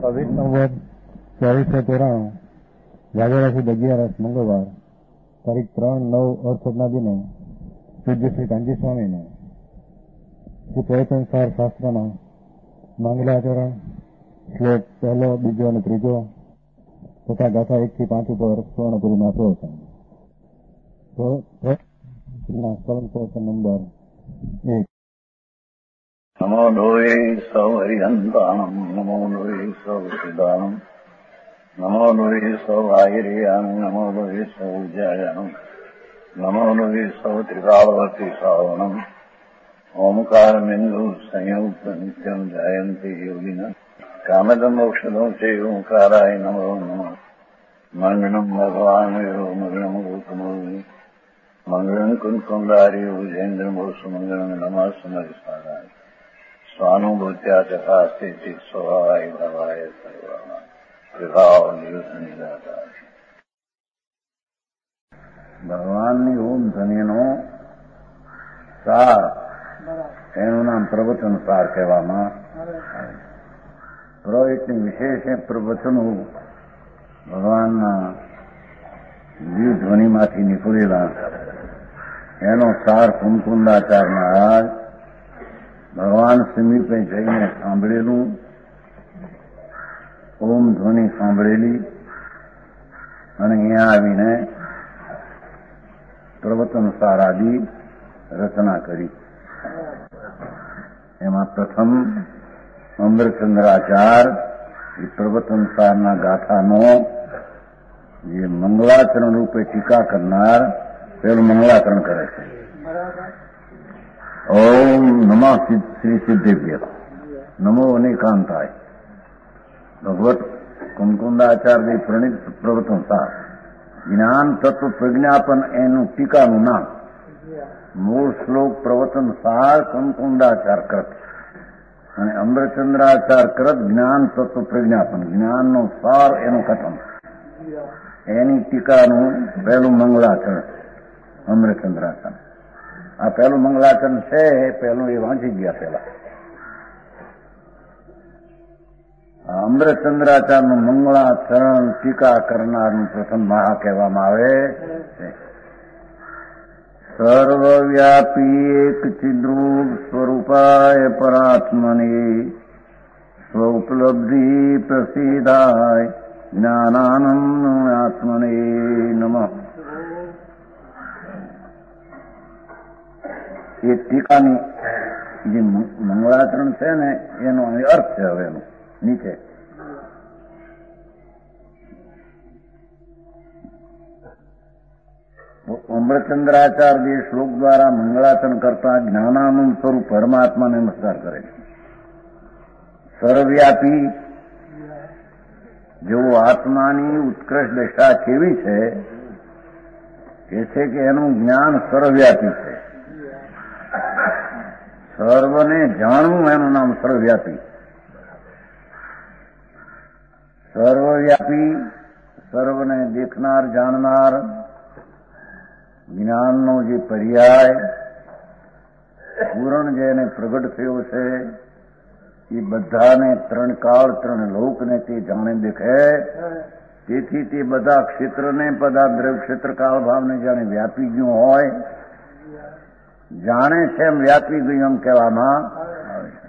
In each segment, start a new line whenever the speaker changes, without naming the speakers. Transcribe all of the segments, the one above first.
પવિત્ર સંવત 2493 જાગરાથી 11 મંગળવાર તારીખ 3/9 અર્થના દિને પૂજ્ય શ્રી કાંજી સ્વામીને શ્રી પ્રયત્નસાર શાસ્ત્રના મંગલાચરણ શ્લોક 1, 2 અને 3 તથા ગાથા 1 થી 5 ઉપર સ્વર્ણપુરીમાં પ્રવચન. નંબર 1.
નમો લોહે સૌ હરિહંતાણમ નમો લોહે સૌ સિદ્ધાણમ નમો લોહે સૌ આયર્યામ નમો લોહે સૌ જયામ નમો લોહે સૌ ત્રિકાળવતી શ્રાવણમ ઓમકાર બિંદુ સંયુક્ત નિત્યમ જયંતી યોગિન કામદમ ઔષધો છે ઓંકારાય નમો નમઃ મંગળમ ભગવાન મંગળમ ગૌતમોની મંગળમ કુંકુંદારી ઉજેન્દ્ર મોસુ મંગળમ નમઃ સમરિસ્વારાય સ્વાનુભૂત્યા ચકાસ્તી સ્વભાવાય ભવાય સર્વમાં વિભાવ નિદાતા. ભગવાનની ઓમ ધ્વનિનો સાર, એનું નામ પ્રવચન સાર કહેવામાં આવે. પુરોહિતની વિશેષ પ્રવચનો ભગવાનના દિવ્ય ધ્વનિમાંથી નીકળેલા એનો સાર કુમકુંદાચારના આજ ભગવાન સમીપે જઈને સાંભળેલું, ઓમ ધ્વનિ સાંભળેલી અને અહીંયા આવીને પ્રવચન સાર આદિ રચના કરી. એમાં પ્રથમ અમરચંદ્રાચાર એ પ્રવચન સારના ગાથાનો જે મંગલાચરણ રૂપે ટીકા કરનાર પેલું મંગલાચરણ કરે છે. ઓમ નમઃ શ્રી સિદ્ધેભ્ય નમો અનેકાંતાય. ભગવત કુમકુંદાચાર્ય પ્રણીત પ્રવચન સાર જ્ઞાન તત્વ પ્રજ્ઞાપન એનું ટીકાનું નામ. મૂળ શ્લોક પ્રવચન સાર કુમકુંદાચાર કૃત અને અમરચંદ્રાચાર કૃત જ્ઞાન તત્વ પ્રજ્ઞાપન, જ્ઞાનનો સાર એનું કથન. એની ટીકાનું પહેલું મંગલાચરણ અમરચંદ્રાચાર. આ પહેલું મંગલાચરણ છે, પહેલું એ વાંચી ગયા પેલા. અમરચંદ્રાચારનું મંગલાચરણ ટીકા કરનારનું પ્રથમ મહા કહેવામાં આવે છે. સર્વવ્યાપી એક ચિદ્રૂપ સ્વરૂપાય પરાત્મને સ્વઉપલબ્ધિ પ્રસિદ્ધાય જ્ઞાનાનંદ આત્મને નમઃ. એ ટીકાની જે મંગલાચરણ છે ને એનો અર્થ છે. હવે એનો નીચે અમરચંદ્રાચાર જે શ્લોક દ્વારા મંગલાચરણ કરતા જ્ઞાનાનંદ સ્વરૂપ પરમાત્માને નમસ્કાર કરે છે. સર્વવ્યાપી, જેવો આત્માની ઉત્કૃષ્ટ દશા કેવી છે કે એનું જ્ઞાન સર્વવ્યાપી છે. સર્વને જાણવું એનું નામ સર્વવ્યાપી. સર્વવ્યાપી, સર્વને દેખનાર, જાણનાર, જ્ઞાનનો જે પર્યાય પૂર્ણ જેને પ્રગટ થયો છે એ બધાને ત્રણ કાળ ત્રણ લોકને તે જાણે દેખે. તેથી તે બધા ક્ષેત્રને બધા દ્રવ્ય ક્ષેત્ર કાળ ભાવને જાણે વ્યાપી ગયું હોય, જાણે છે એમ વ્યાપી ગયું એમ કહેવામાં આવે છે.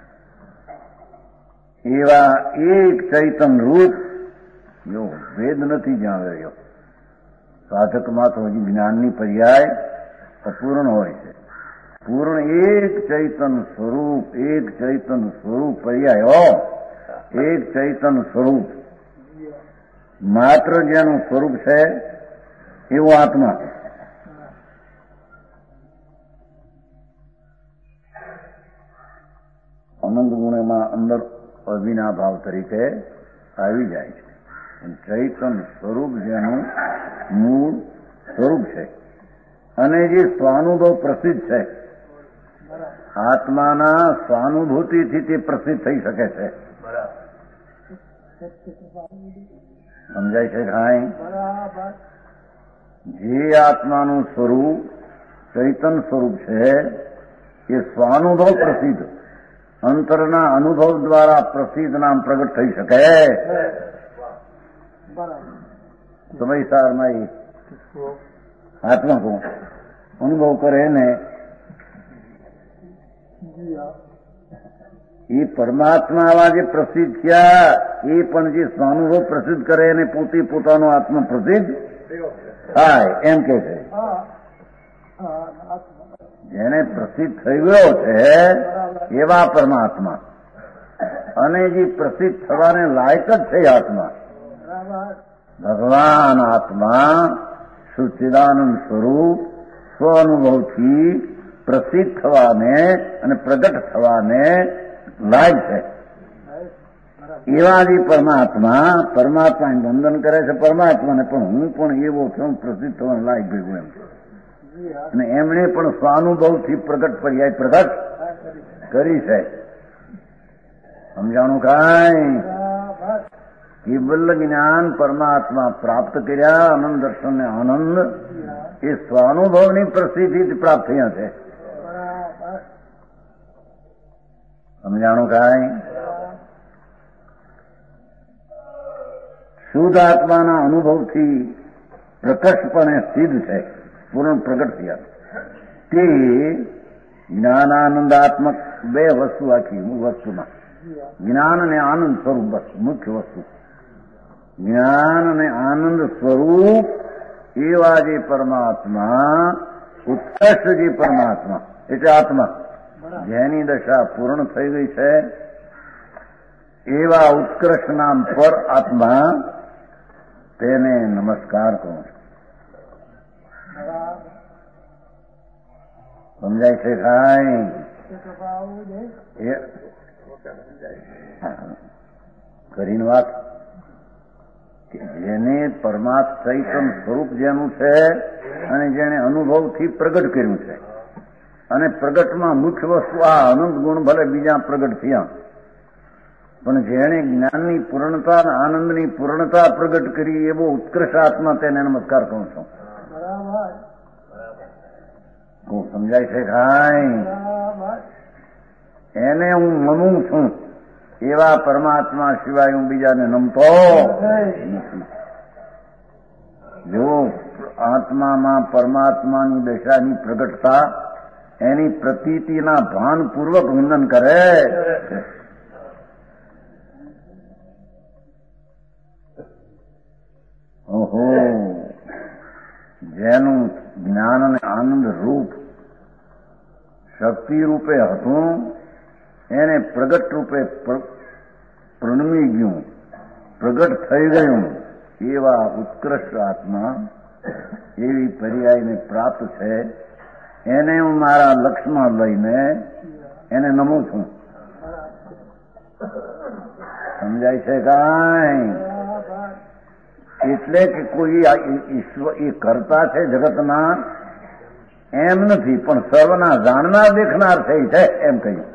એવા એક ચૈતન રૂપ જો ભેદ નથી જાણી રહ્યો. સાધકમાં તો હજી જ્ઞાનની પર્યાય અપૂર્ણ હોય છે. પૂર્ણ એક ચૈતન સ્વરૂપ, એક ચૈતન સ્વરૂપ પર્યાય એક ચૈતન સ્વરૂપ માત્ર જેનું સ્વરૂપ છે એવો આત્મા. અનંત ગુણમાં અંદર અવિના ભાવ તરીકે આવી જાય છે. ચૈતન સ્વરૂપ જેનું મૂળ સ્વરૂપ છે અને જે સ્વાનુભવ પ્રસિદ્ધ છે, આત્માના સ્વાનુભૂતિથી તે પ્રસિદ્ધ થઈ શકે છે. સમજાય છે કાંઈ? જે આત્માનું સ્વરૂપ ચૈતન સ્વરૂપ છે એ સ્વાનુભવ પ્રસિદ્ધ અંતરના અનુભવ દ્વારા પ્રસિદ્ધ નામ પ્રગટ થઈ શકે સમય સારમાં આત્મા કો અનુભવ કરે ને એ પરમાત્મા આવા જે પ્રસિદ્ધ થયા એ પણ જે સ્વાનુભવ પ્રસિદ્ધ કરે એને પોતે પોતાનો આત્મા પ્રસિદ્ધ થાય એમ કે છે. જેને પ્રસિદ્ધ થઈ ગયો છે એવા પરમાત્મા અને જે પ્રસિદ્ધ થવાને લાયક જ છે આત્મા ભગવાન આત્મા સચ્ચિદાનંદ સ્વરૂપ સ્વ અનુભવથી પ્રસિદ્ધ થવાને અને પ્રગટ થવાને લાયક છે. એવા જે પરમાત્મા વંદન કરે છે પરમાત્માને પણ હું પણ એવો છું પ્રસિદ્ધ થવાને લાયક ભેગું એમ અને એમણે પણ સ્વાનુભવથી પ્રગટ પર્યાય પ્રગટ કરી છે. સમજાણું કાંઈ કેવલ જ્ઞાન પરમાત્મા પ્રાપ્ત કર્યા આનંદ દર્શન ને આનંદ એ સ્વાનુભવની પ્રસિદ્ધિથી પ્રાપ્ત થયા છે. સમજાણું કાંઈ શુદ્ધ આત્માના અનુભવથી પ્રકર્ષપણે સિદ્ધ છે પૂર્ણ પ્રગટ થયા. તે જ્ઞાનાનંદાત્મક બે વસ્તુ આખી વસ્તુમાં જ્ઞાન અને આનંદ સ્વરૂપ બસ મુખ્ય વસ્તુ જ્ઞાન અને આનંદ સ્વરૂપ એવા જે પરમાત્મા ઉત્કૃષ્ટ જે પરમાત્મા એટલે આત્મા જેની દશા પૂર્ણ થઈ ગઈ છે એવા ઉત્કૃષ્ટ નામ પર આત્મા તેને નમસ્કાર કરું છું. સમજાય છે કાંઈ કરીને વાત કે જેને પરમાત્મા ચૈતન્ય સ્વરૂપ જેનું છે અને જેને અનુભવથી પ્રગટ કર્યું છે અને પ્રગટમાં મુખ્ય વસ્તુ આ આનંદ ગુણ ભલે બીજા પ્રગટ થયા પણ જેણે જ્ઞાનની પૂર્ણતા અને આનંદની પૂર્ણતા પ્રગટ કરી એવો ઉત્કૃષ્ટ આત્મા તેને નમસ્કાર કરું છું. હું સમજાય છે કાંઈ એને હું નમું છું એવા પરમાત્મા સિવાય હું બીજાને નમતો નથી. જો આત્મામાં પરમાત્માની દશાની પ્રગટતા એની પ્રતીતિના ભાનપૂર્વક વંદન કરે ઓહો જેનું જ્ઞાન અને આનંદ રૂપ શક્તિ રૂપે હતું એને પ્રગટ રૂપે પ્રણમી ગયું પ્રગટ થઈ ગયું એવા ઉત્કૃષ્ટ આત્મા એવી પર્યાયને પ્રાપ્ત છે એને હું મારા લક્ષમાં લઈને એને નમું છું. સમજાય છે કાંઈ એટલે કે કોઈ ઈશ્વર એ કરતા છે જગતના એમ નથી પણ સર્વના જાણનાર દેખનાર છે એમ કહ્યું.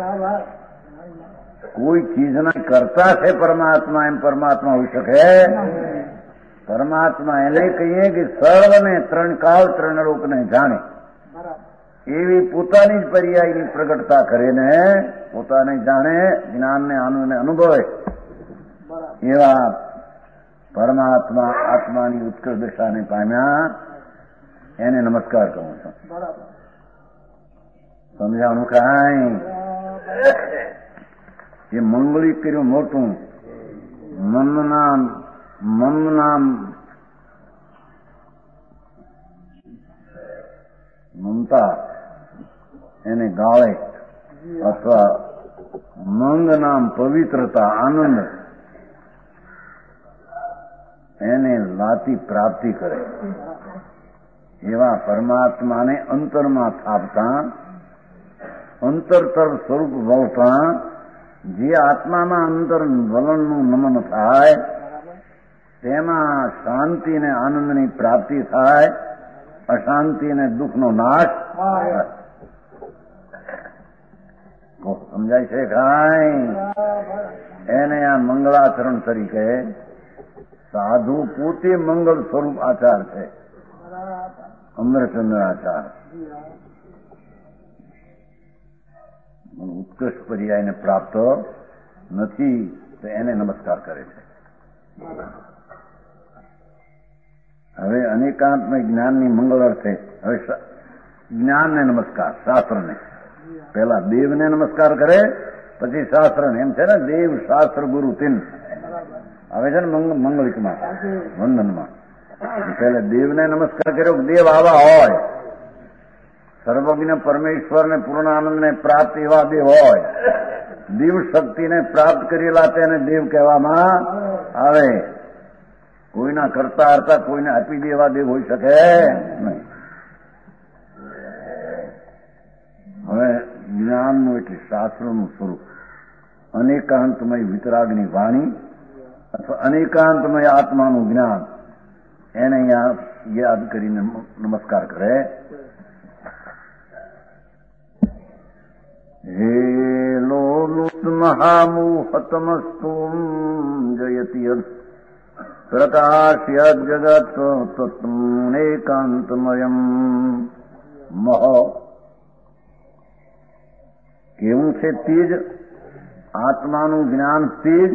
કોઈ ચીજના કરતા છે પરમાત્મા એમ પરમાત્મા હોઈ શકે પરમાત્મા એને કહીએ કે સર્વને ત્રણ કાળ ત્રણ લોકને જાણે એવી પોતાની જ પર્યાયની પ્રગટતા કરીને પોતાને જાણે જ્ઞાનને આનંદને અનુભવે એવા પરમાત્મા આત્માની ઉત્કૃષ્ટ દશાને પામ્યા એને નમસ્કાર કરું છું. સમજાણું કાંઈ એ મંગળી કર્યું મોટું મનના મમતા એને ગાળે અથવા મંગ નામ પવિત્રતા આનંદ એને લાતી પ્રાપ્તિ કરે એવા પરમાત્માને અંતરમાં થાપતા અંતર તરફ સ્વરૂપ ભવતા જે આત્મામાં અંતર વલણનું નમન થાય તેમાં શાંતિ અને આનંદની પ્રાપ્તિ થાય અશાંતિ અને દુઃખનો નાશ થાય. સમજાય છે કાંઈ એને આ મંગળાચરણ તરીકે સાધુ પોતે મંગળ સ્વરૂપ આચાર છે અમરચંદ્ર આચાર ઉત્કૃષ્ટ પર્યાયને પ્રાપ્ત નથી તો એને નમસ્કાર કરે છે. હવે અનેકાંતમય જ્ઞાનની મંગળ અર્થે હવે જ્ઞાનને નમસ્કાર, શાસ્ત્રને. પેલા દેવને નમસ્કાર કરે, પછી શાસ્ત્રને. એમ છે ને, દેવ શાસ્ત્ર ગુરુ તીન આવે છે ને મંગલિકમાં, વંદનમાં. પેલા દેવને નમસ્કાર કર્યો. દેવ આવા હોય, સર્વજ્ઞ પરમેશ્વરને પૂર્ણાનંદને પ્રાપ્ત એવા દેવ હોય. દિવ શક્તિને પ્રાપ્ત કરેલા તેને દેવ કહેવામાં આવે. કોઈના કરતા હરતા કોઈને આપી દે એવા દેવ હોઈ શકે નહીં. હવે જ્ઞાનનું એટલે શાસ્ત્રનું સ્વરૂપ અનેકાંતમય વિતરાગની વાણી અથવા અનેકાંતમય આત્માનું જ્ઞાન, એને અહીંયા યાદ કરીને નમસ્કાર કરે. હે લોલુત મહામુહતમસ્તુ જયતિ પ્રકાશ્ય જગત તત્મનેકાંતમયમ મહ. કેવું છે તેજ? આત્માનું જ્ઞાન તેજ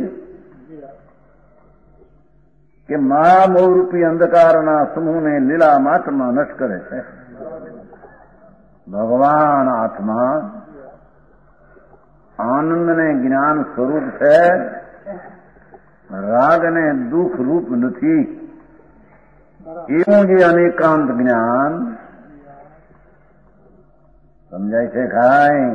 કે મહામોહરૂપી અંધકારના સમૂહને લીલા માત્રમાં નષ્ટ કરે છે. ભગવાન આત્મા આનંદને જ્ઞાન સ્વરૂપ છે, રાગને દુઃખ રૂપ નથી. એવું જે અનેકાંત જ્ઞાન સમજાય છે ખાય.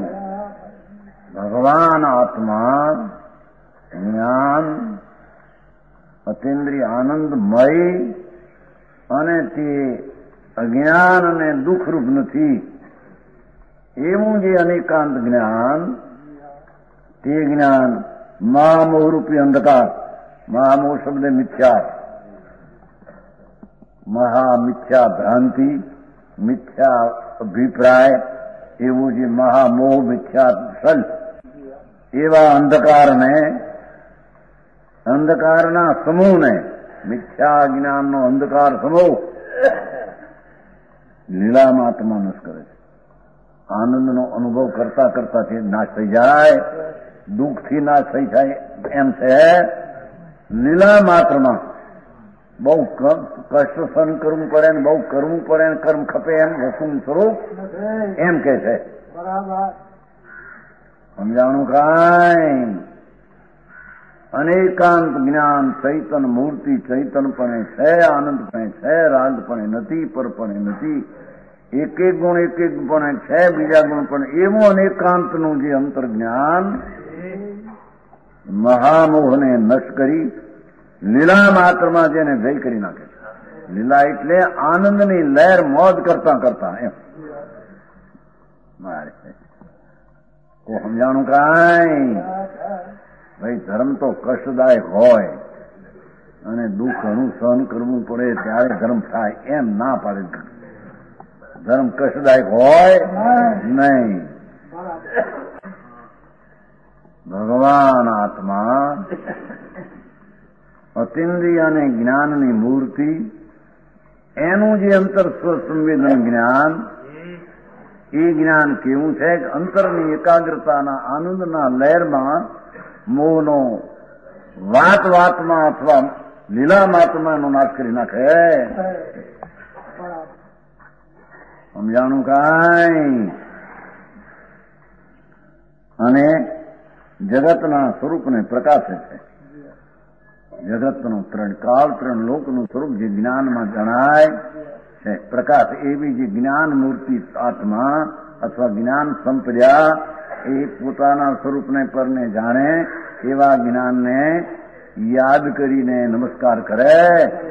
ભગવાન આત્મા જ્ઞાન અતિન્દ્રિય આનંદમય અને તે અજ્ઞાન અને દુઃખરૂપ નથી. એવું જે અનેકાંત જ્ઞાન, તે જ્ઞાન મહામોહરૂપી અંધકાર. મહામોહ શબ્દ મિથ્યા, મહામિથ્યા ભ્રાંતિ, મિથ્યા અભિપ્રાય, એવું જે મહામોહ મિથ્યા સલ, એવા અંધકારને, અંધકારના સમૂહને, મિથ્યા જ્ઞાનનો અંધકાર સમૂહ લીલામાં આત્મા નષ્ટ કરે છે. આનંદનો અનુભવ કરતા કરતા તે નાશ થઈ જાય, દુઃખથી નાશ થઈ જાય. એમ છે લીલા માત્રમાં બહુ કષ્ટ સહન કરવું પડે ને બહુ કરવું પડે ને કર્મ ખપે એમ વસુમ સ્વરૂપ એમ કે છે. સમજાણું કાંઈ? અનેકાંત જ્ઞાન ચૈતન મૂર્તિ ચૈતનપણે છે, આનંદપણે છે, રાગપણે નથી, પરપણે નથી. એક એક ગુણ એક એક પણ છે, બીજા ગુણ પણ. એવું અનેકાંતનું જે અંતર જ્ઞાન મહામોહને નષ્ટ કરી લીલા માત્રમાં જેને જય કરી નાખે છે. લીલા એટલે આનંદની લહેર મોજ કરતા કરતા. એમ મારે તો સમજાણું કાંઈ? ભાઈ ધર્મ તો કષ્ટદાયક હોય અને દુઃખ ઘણું સહન કરવું પડે ત્યારે ધર્મ થાય, એમ ના પાડે. ધર્મ કષ્ટદાયક હોય નહીં. ભગવાન આત્મા અતિન્દ્રિય અને જ્ઞાનની મૂર્તિ, એનું જે અંતર સ્વસંવેદન જ્ઞાન, એ જ્ઞાન કેવું છે? અંતરની એકાગ્રતાના આનંદના લહેરમાં મોહનો વાત વાતમાં અથવા લીલા માત્માનો નાશ કરી નાખે. સમજાણું કાંઈ? અને જગતના સ્વરૂપને પ્રકાશે છે. જગતનું ત્રણ કાળ ત્રણ લોકનું સ્વરૂપ જે જ્ઞાનમાં જણાય છે, પ્રકાશ. એવી જે જ્ઞાન મૂર્તિ આત્મા અથવા જ્ઞાન સંપ્રદા એ પોતાના સ્વરૂપને પરને જાણે એવા જ્ઞાનને યાદ કરીને નમસ્કાર કરે.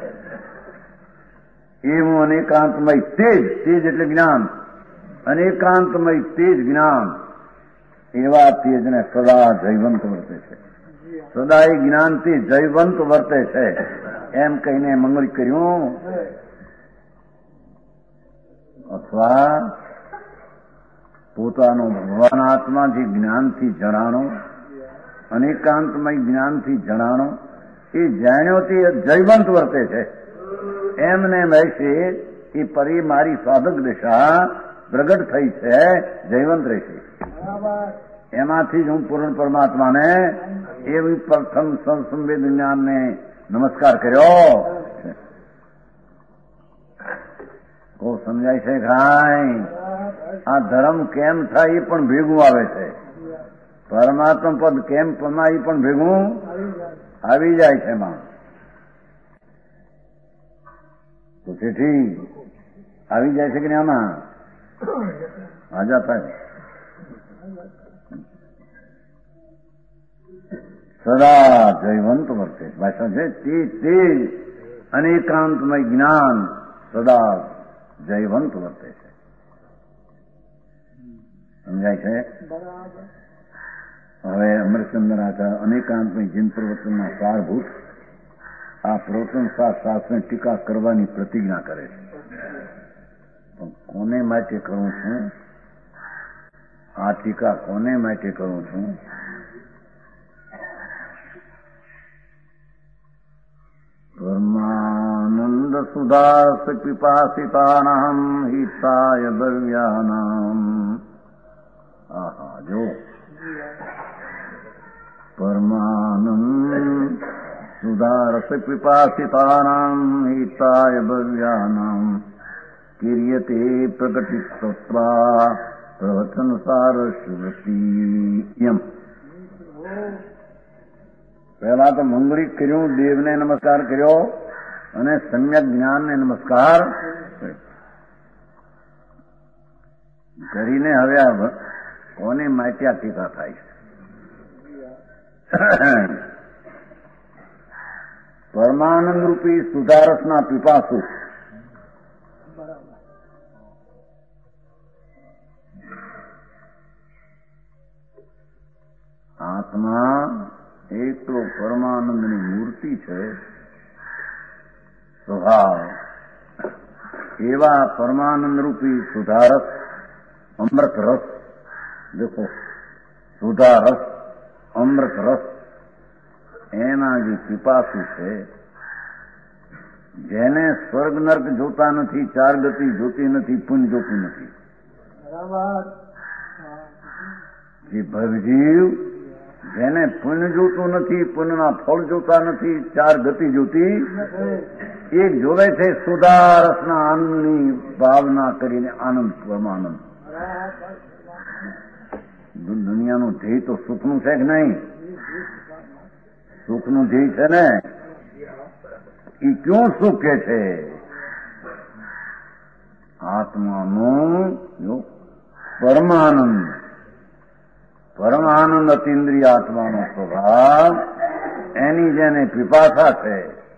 એવું અનેકાંતમય તેજ, તેજ એટલે જ્ઞાન, અનેકાંતમય તેજ જ્ઞાન, એવા તેજને સદા જયવંત વર્તે છે. સદા એ જ્ઞાનથી જયવંત વર્તે છે એમ કહીને મંગળ કર્યું. અથવા પોતાનો ભગવાન આત્મા જે જ્ઞાનથી જણાણો, અનેકાંતમય જ્ઞાનથી જણાણો, એ જાણ્યો તે જયવંત વર્તે છે. એમને રહેશે એ પરી મારી સાધક દિશા પ્રગટ થઈ છે, જયવંત રહેશે. એમાંથી જ હું પૂર્ણ પરમાત્માને એવી પ્રથમ સંસંવેદ જ્ઞાનને નમસ્કાર કર્યો. કો સમજાય છે ભાઈ? આ ધર્મ કેમ થાય એ પણ ભેગું આવે છે. પરમાત્મા પદ કેમ પમાય એ પણ ભેગું આવી જાય છે એમાં. તો તેથી આવી જાય છે કે નહીં આમાં? આજા થાય. સદા જયવંત વર્તે ભાષા છે તે અનેકાંતમય જ્ઞાન સદા જયવંત વર્તે છે. સમજાય છે? હવે અમરચંદ્ર આચાર્ય અનેકાંતમય જીન પ્રવચનના સારભૂત આ પ્રવચન શાસ્ત્રની ટીકા કરવાની પ્રતિજ્ઞા કરે છે. પણ કોને માટે કરું છું? આ ટીકા કોને માટે કરું છું? પરમાનંદ સુદાસ પિપાસિતાનામ હિતાય ભવ્યાનામ. આહા જો પરમાનંદ સુદારસ પિપાસિતાનામ હિતાય ભવ્યાનામ કિર્યતે પ્રગટિતત્વા પ્રવચન સારસ્વતી. પહેલા તો મંગળિક કર્યું, દેવને નમસ્કાર કર્યો અને સમ્યક જ્ઞાનને નમસ્કાર કરીને હવે કોને માટ્યા ટીકા થાય છે? પરમાનંદ રૂપી સુધારસના પીપાસુ આત્મા એટલો પરમાનંદની મૂર્તિ છે સ્વભાવ. એવા પરમાનંદ રૂપી સુધારસ અમૃત રસ, દેખો સુધારસ અમૃત રસ, એના જે પીપાસુ છે, જેને સ્વર્ગ નર્ક જોતા નથી, ચાર ગતિ જોતી નથી, પુણ્ય જોતું નથી, જે ભવજીવ જેને પુણ્ય જોતું નથી, પુણ્યના ફળ જોતા નથી, ચાર ગતિ જોતી, એ જોવે છે સુધારસના આનંદની ભાવના કરીને આનંદ પરમાનંદ. દુનિયાનું ધ્યેય તો સુખનું છે કે નહીં? સુખનું ધ્યેય છે ને? એ ક્યું સુખ કે છે? આત્માનું જો પરમાનંદ, પરમાનંદ અતિન્દ્રિય આત્માનો સ્વભાવ, એની જેને પીપાસા છે,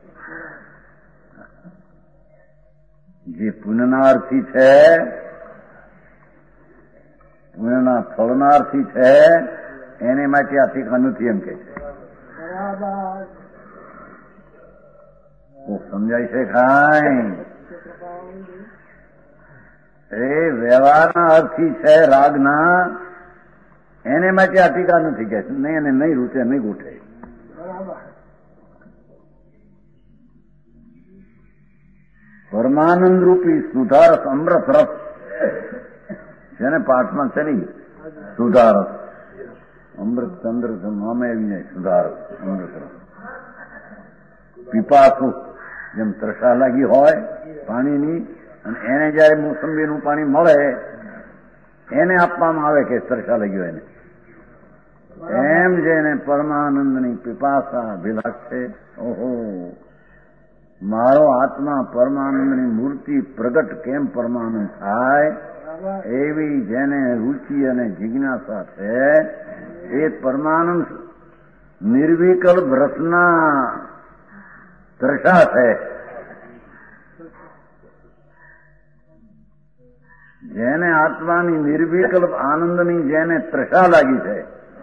જે પુણ્યનાર્થી છે, પુણ્યના ફળનાર્થી છે, એને માટે આ ટીકા નથી એમ કે છે. સમજાય છે ખાય? એ વ્યવહારના અર્થી છે રાગના, એને માટે આ ટીકા નથી કે છે. નહીં, એને નહીં રૂચે, નહીં ગૂઠે. પરમાનંદ રૂપી સુધારસ અમૃત રસ છે ને, પાઠમાં છે નહીં સુધારસ, અમૃત ચંદ્ર નામે આવી જાય સુધારસ અમૃત રસ. પીપાસુ જેમ તરસા લાગી હોય પાણીની, અને એને જયારે મોસંબીનું પાણી મળે એને આપવામાં આવે કે તરસા લાગી હોય એને, એમ જેને પરમાનંદની પીપાસા અભિલાષ છે, ઓહો મારો આત્મા પરમાનંદની મૂર્તિ પ્રગટ કેમ પરમાનંદ થાય, એવી જેને રુચિ અને જિજ્ઞાસા છે, એ પરમાનંદ નિર્વિકલ્પ રસના તરસા છે. જેને આત્માની નિર્વિકલ્પ આનંદની જેને તરસા લાગી છે,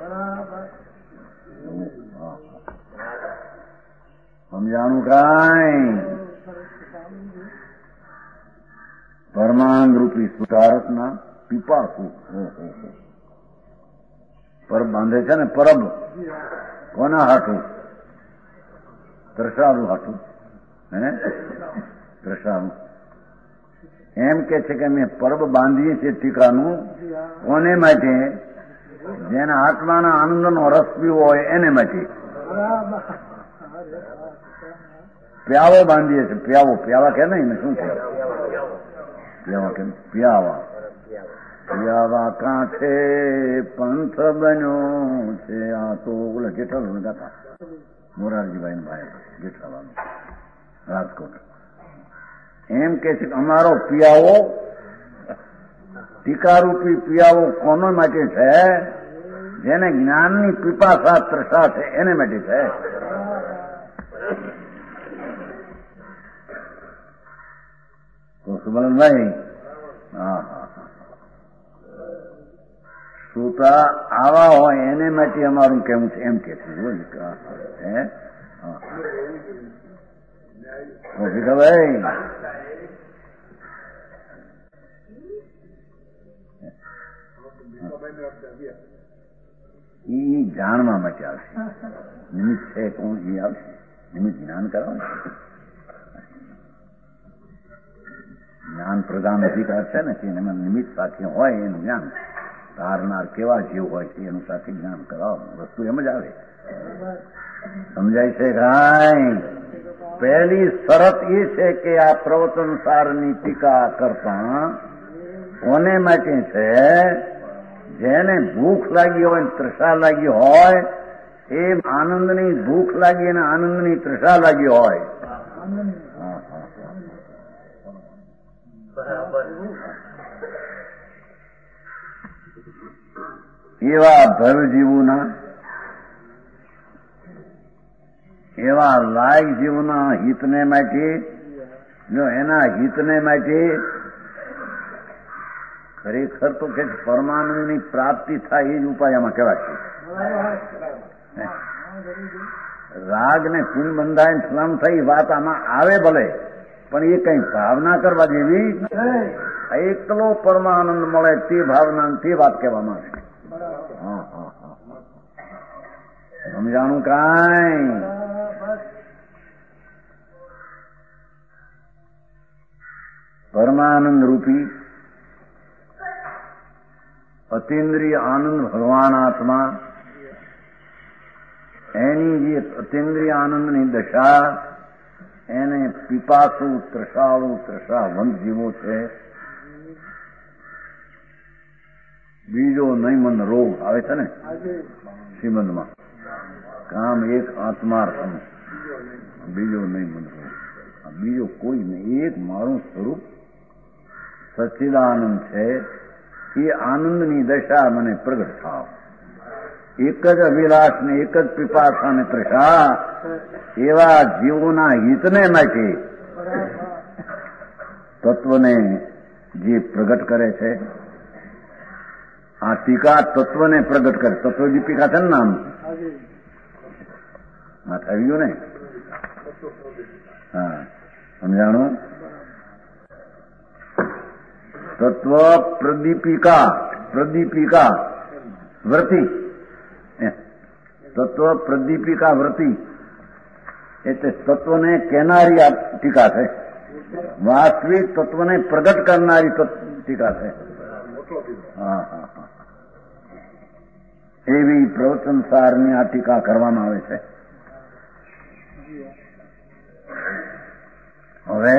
સમજાણું કાંઈ? પરમાનંદ રૂપી સુધારસના પીપાસુ પર બાંધે છે ને પરબ, કોના હાટું? તરસાનું હાટું, હે તરસાનું. એમ કે છે કે અમે પરબ બાંધીએ છીએ ટીકાનું, કોને માટે? જેના આત્માના આનંદનો રસ પીવો હોય એને માટે પ્યાવો બાંધીએ છીએ. પ્યાવા કે નહીં ને શું છે? પ્યાવા કે પ્યાવા કાંઠે પંથ બન્યો છે. આ તો ઓલા જેઠાલાલ ગાતા મોરારજીભાઈ ભાઈ જેઠાલાલ રાજકોટ એમ કે છે કે અમારો પિયાવો ટીકારૂપી પિયાવો કોનો માટે છે? જેને જ્ઞાનની પીપાસા ત્રસા છે એને માટે છે. તો સુમલનભાઈ હા શ્રોતા આવા હોય એને માટે અમારું કેવું છે એમ કે છે. ભાઈ ઈ જાણવા માટે આવશે. નિમિત્ત છે કોણ એ આવશે. નિમિત્ત જ્ઞાન કરાવે જ્ઞાન પ્રધાન અધિકાર છે ને એમાં નિમિત્ત સાથે હોય એનું જ્ઞાન તારનાર કેવા જીવ હોય છે એનું સાથે જ્ઞાન કરાવો. વસ્તુ એમ જ આવે. સમજાય છે ભાઈ? પહેલી શરત એ છે કે આ પ્રવચન સારની ટીકા કરતા કોને માટે છે? જેને ભૂખ લાગી હોય તૃષા લાગી હોય એ આનંદની ભૂખ લાગી અને આનંદની તૃષા લાગી હોય. એવા ભવજીવોના એવા લાયક જીવના હિતને માટે જો એના હિતને માટે ખરેખર તો કે પરમાનંદની પ્રાપ્તિ થાય એ જ ઉપાય આમાં કહેવાય છે. રાગ ને કુંડ બંધાય સ્લમ થઈ વાત આમાં આવે ભલે પણ એ કઈ ભાવના કરવા જેવી એકલો પરમાનંદ મળે તે ભાવના તે વાત કહેવામાં આવે. સમજાણું કાંઈ? પરમાનંદ રૂપી અતિન્દ્રિય આનંદ ભગવાન આત્મા એની જે અતિન્દ્રિય આનંદની દશા એને પીપાસુ ત્રષાવંત જીવો છે. બીજો નૈમન રોગ આવે છે ને શ્રીમદમાં કામ એક આત્માર્થમ બીજો નૈમન રોગ. બીજો કોઈ નહીં. એક મારું સ્વરૂપ સચ્ચિદાનંદ છે. એ આનંદની દશા મને પ્રગટ થાવ. એક જ અભિલાષ ને એક જ પીપાસા ને તૃષા એવા જીવોના હિતને માટે તત્વને જે પ્રગટ કરે છે. આ ટીકા તત્વને પ્રગટ કરે. તત્વ દીપિકા છે ને નામ હા થઈ ગયું ને? હા સમજાણું? તત્વ પ્રદીપિકા વ્રતિ તત્વ પ્રદીપિકા વ્રતિ એટલે તત્વને કહેનારી આ ટીકા છે. વાસ્તવિક તત્વને પ્રગટ કરનારી ટીકા છે. હા હા હા એવી પ્રવચન સારની આ ટીકા કરવામાં આવે છે. હવે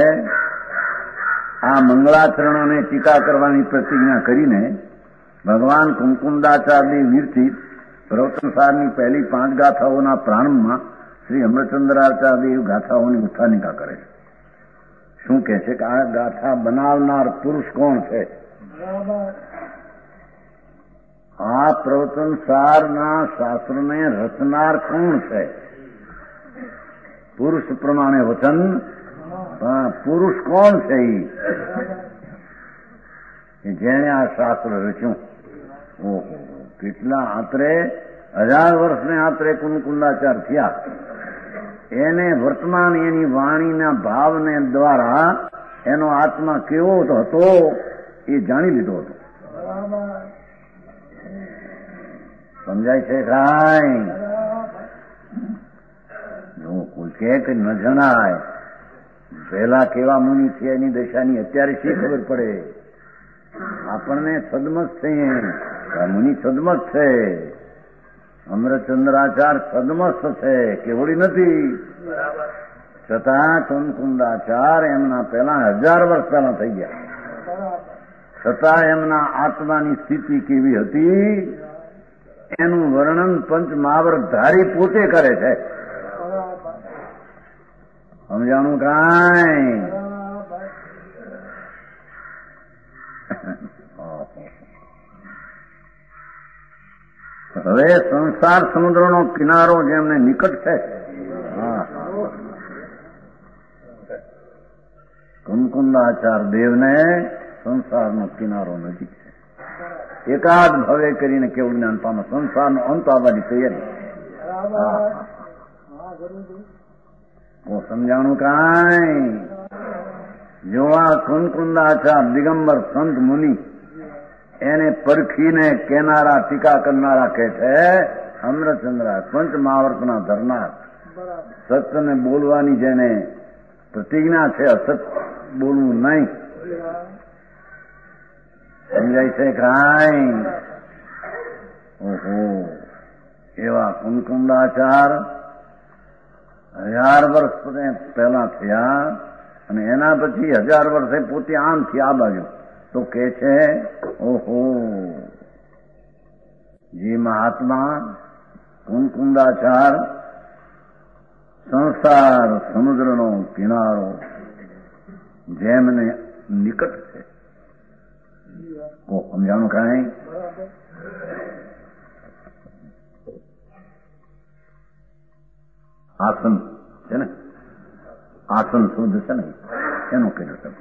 આ મંગળાચરણોને ટીકા કરવાની પ્રતિજ્ઞા કરીને ભગવાન કુમકુંદાચાર્ય વિરચિત પ્રવચનસારની પહેલી 5 ગાથાઓના પ્રારંભમાં શ્રી અમૃતચંદ્રાચાર્ય ગાથાઓની ઉત્થાનિકા કરે છે. શું કહે છે કે આ ગાથા બનાવનાર પુરુષ કોણ છે? આ પ્રવચનસારના શાસ્ત્રને રચનાર કોણ છે? પુરુષ પ્રમાણે વચન પુરુષ કોણ છે? જેને આ શાસ્ત્ર રચ્યું. ઓહો કેટલા આત્રે 1000 વર્ષને આત્રે કુંકુંદાચાર થયા. એને વર્તમાન એની વાણીના ભાવને દ્વારા એનો આત્મા કેવો હતો એ જાણી લીધો હતો. સમજાય છે કાંઈ? જો કોઈ કે ન જણાય પહેલા કેવા મુનિ છે એની દશાની અત્યારે શી ખબર પડે? આપણને સદમત છે મુનિ છદ્મસ્થ છે, અમરચંદ્રાચાર છદ્મસ્થ છે, કેવડી નથી. છતાં કુંકુંદાચાર એમના પહેલા 1000 વર્ષ પહેલા થઈ ગયા. છતાં એમના આત્માની સ્થિતિ કેવી હતી એનું વર્ણન પંચમહાવર્તધારી પોતે કરે છે. સમજાણું કાંઈ? હવે સંસાર સમુદ્રનો કિનારો જેમને નિકટ છે, કુંકુંદાચાર દેવને સંસારનો કિનારો નજીક છે. એકાદ ભવે કરીને કેવું જ્ઞાન પામે, સંસારનો અંત આવવાની તૈયારી. સમજાણું કાંઈ? જો આ કુંકુંદાચાર દિગંબર સંત મુનિ એને પરખીને કેનારા ટીકા કરનારા કહે છે, અમરચંદ્રા પંચમહાવર્તના ધરનાર, સત્યને બોલવાની જેને પ્રતિજ્ઞા છે, અસત બોલવું નહીં. સમજાય છે કાંઈ? ઓહો, એવા કુંકુંદાચાર 1000 વર્ષ પહેલા થયા અને એના પછી 1000 વર્ષે પોતે આમથી આ બાજુ તો કે છે, ઓહો, જે મહાત્મા કુંકુંદાચાર સંસાર સમુદ્રનો કિનારો જેમને નિકટ છે. સમજાણું કાંઈ? આસન છે ને, આસન શુદ્ધ છે ને, એનું કહી શકો.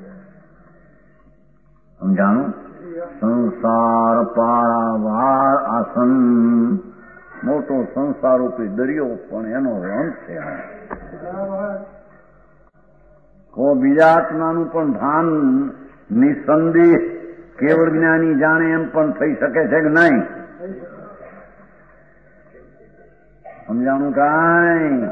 સમજાણું? સંસાર પારાવાર આસન, મોટો સંસારૂપી દરિયો પણ એનો અંત છે. કો બીજા આત્માનું પણ ભાન નિસંદેહ કેવળ જ્ઞાની જાણે એમ પણ થઈ શકે છે કે નહીં? સમજાણું કાંઈ?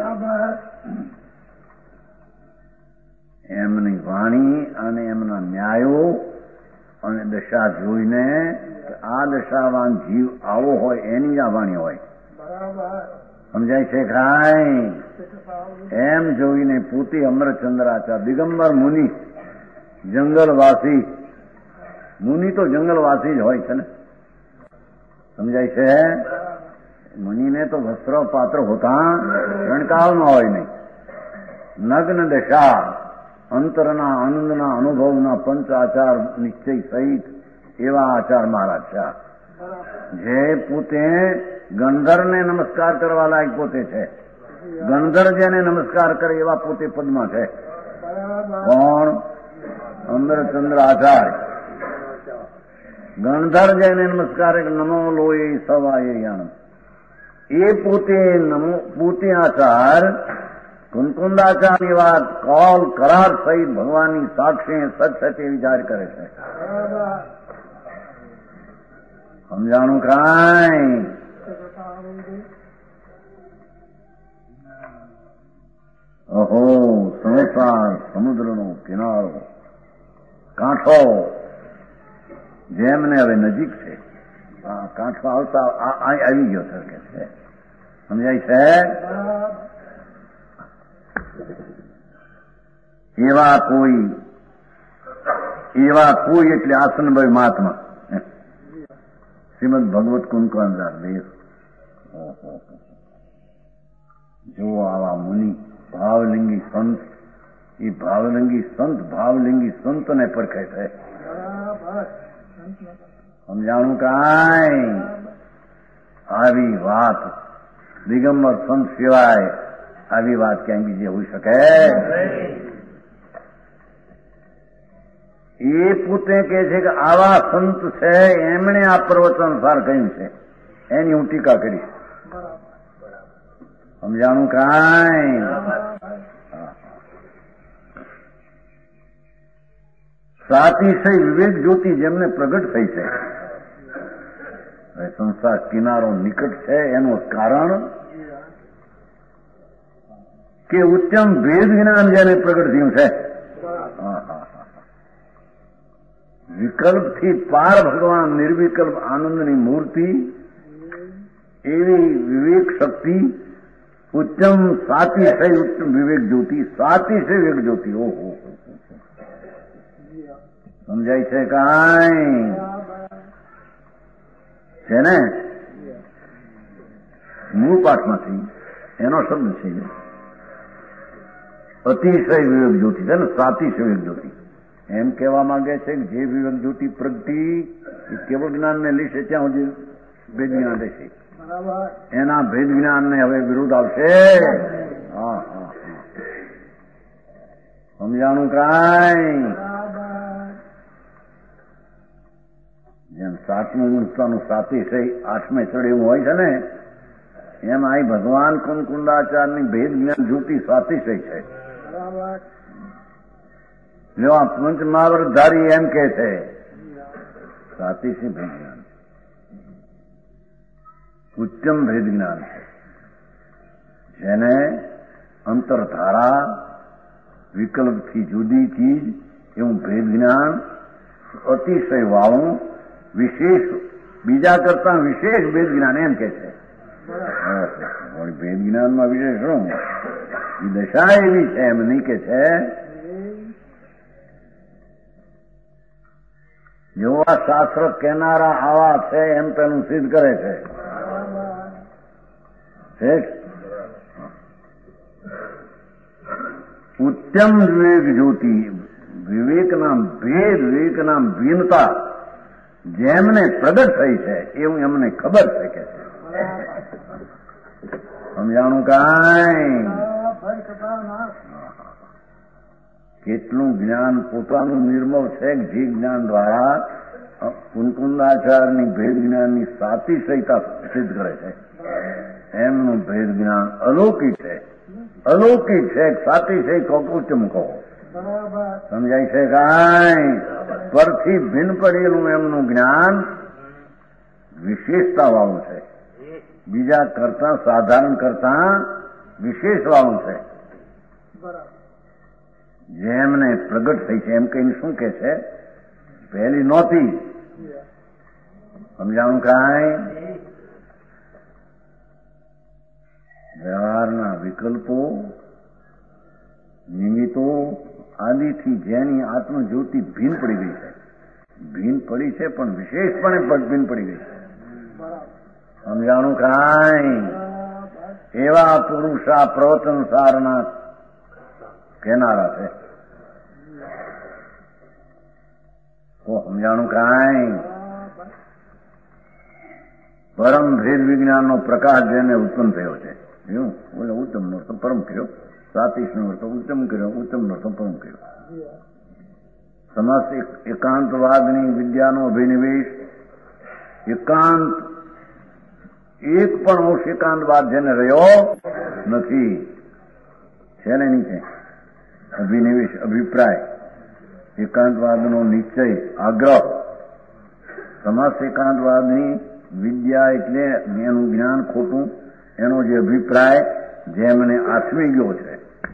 એમની વાણી અને એમના ન્યાયો અને દશા જોઈને આ દશાવાન જીવ આવો હોય એની આ વાણી હોય. સમજાય છે કાંઈ? એમ જોઈને પોતે અમરચંદ્રાચાર દિગંબર મુનિ, જંગલવાસી મુનિ તો જંગલવાસી જ હોય છે ને. સમજાય છે? મુનિને તો વસ્ત્ર પાત્ર હોતા શણકાળમાં હોય નહીં. નગ્ન દશા અંતરના આનંદના અનુભવના પંચ આચાર નિશ્ચય સહિત એવા આચાર મહારાજ છે. જે પોતે ગણધરને નમસ્કાર કરવા લાયક પોતે છે. ગણધર જેને નમસ્કાર કરે એવા પોતે પદમાં છે. કોણ? અમરચંદ્ર આચાર્ય. ગણધર જેને નમસ્કાર નમો લોય સવાય આનંદ, એ પોતે આચાર કુંકુંદાચારની વાત કોલ કરાર સહિત ભગવાનની સાક્ષી સચ તે વિચાર કરે છે. સમજાણું કાંઈ? ઓહો, સંસાર સમુદ્રનો કિનારો કાંઠો જેમને હવે નજીક છે. કાંઠો આવતા આવી ગયો સરકે છે. સમજાય છે? એવા કોઈ એટલે આસનભાઈ મહાત્મા શ્રીમદ ભગવત કુંકુંદાચાર દેવ. જો આવા મુનિ ભાવલિંગી સંત, એ ભાવલિંગી સંતને પરખે છે. સમજાણું કાંઈ? આવી વાત દિગંબર સંત સિવાય આવી વાત ક્યાંય બીજી હોઈ શકે? એ પોતે કહે છે કે આવા સંત છે, એમણે આ પ્રવચન સાર કહ્યું છે, એની હું ટીકા કરીશ. સમજાણું કાંઈ? સાતિશય વિવેક જ્યોતિ જેમને પ્રગટ થઈ છે. સંસાર કિનારો નિકટ છે એનું કારણ કે ઉત્તમ ભેદ જ્ઞાન જેને પ્રગટ થયું છે. વિકલ્પથી પાર ભગવાન નિર્વિકલ્પ આનંદની મૂર્તિ, એવી વિવેક શક્તિ, ઉચ્ચમ સાતિશય ઉચ્ચમ વિવેક જ્યોતિ, સાતિશય વિવેક જ્યોતિ. ઓહો, સમજાય છે કાંઈ? છે ને? મૂળ પાઠમાંથી એનો શબ્દ છે અતિશય વિવેક જ્યોતિ છે ને, સાતિશય વિવેક જ્યોતિ. એમ કહેવા માંગે છે કે જે વિવેક જ્યોતિ પ્રગટી એ કેવળ જ્ઞાનને લેશે ત્યાં સુધી ભેદ જ્ઞાન રહેશે. એના ભેદ જ્ઞાનને હવે વિરોધ આવશે. હા હા હા, સમજાણું કાંઈ? જેમ સાતમું ઊંચતાનું સાતિશય આઠમે ચડે એવું હોય છે ને, એમ આ ભગવાન કુંકુંડાચાર્યની ભેદ જ્ઞાન જ્યોતિ સાતિશય છે. જો આ પંચ મહાવરતધારી એમ કે છે સાતિશય ભેદ જ્ઞાન, ઉચ્ચમ ભેદ જ્ઞાન છે, જેને અંતરધારા વિકલ્પથી જુદી ચીજ એવું ભેદ જ્ઞાન, અતિશય વાળું વિશેષ, બીજા કરતા વિશેષ ભેદ જ્ઞાન એમ કે છે. ભેદ જ્ઞાનમાં વિશેષ શું? એ દશા એવી છે એમ નહીં કે છે. જેવા શાસ્ત્ર કહેનારા આવા છે એમ તેનું સિદ્ધ કરે છે. ઉત્તમ વિવેક જ્યોતિ, વિવેકના ભેદ, વિવેકના ભિન્નતા જેમને પ્રગટ થઈ છે એવું એમને ખબર છે કે છે. સમજાણું કાંઈ? કેટલું જ્ઞાન પોતાનું નિર્મળ છે જે જ્ઞાન દ્વારા કુંકુંદાચાર્યની ભેદ જ્ઞાનની સાતિશયતા સિદ્ધ કરે છે. એમનું ભેદ જ્ઞાન અલૌકિક છે, અલૌકિક છે. સાતિશય કહો ઉચ્ચમ કહો, સમજાય છે કાંઈ? પરથી ભિન્ન પડેલું એમનું જ્ઞાન વિશેષતા વાળું છે, બીજા કરતા સાધારણ કરતા વિશેષ વાળું છે. જેમને પ્રગટ થઈ છે એમ કહીને શું કે છે? પહેલી નહોતી. સમજાણું કાંઈ? વ્યવહારના વિકલ્પો, નિમિત્તો આદિથી જેની આત્મજ્યોતિ ભીન પડી ગઈ છે, ભીન પડી છે પણ વિશેષપણે ભીન પડી ગઈ છે. સમજાણું કાંઈ? એવા પુરુષા પ્રવચન સારના કહેનારા છે. તો સમજાણું કાંઈ? પરમ ભેદ વિજ્ઞાનનો પ્રકાશ જેને ઉત્પન્ન થયો છે, એવું બોલે ઉત્તમ નો અર્થ પરમ કર્યો, સાતિશ નો અર્થ ઉત્તમ કર્યો, ઉત્તમ નો અર્થ પરમ કર્યો. સમસ્ત એકાંતવાદની વિદ્યાનો અભિનિવેશ, એકાંત એક પણ અંશ એકાંતવાદ જેને રહ્યો નથી, છે ને નીચે અભિનિવેશ, અભિપ્રાય, એકાંતવાદનો નિશ્ચય, આગ્રહ. સમસ્ત એકાંતવાદની વિદ્યા એટલે એનું જ્ઞાન ખોટું, એનો જે અભિપ્રાય જેમને આથમી ગયો છે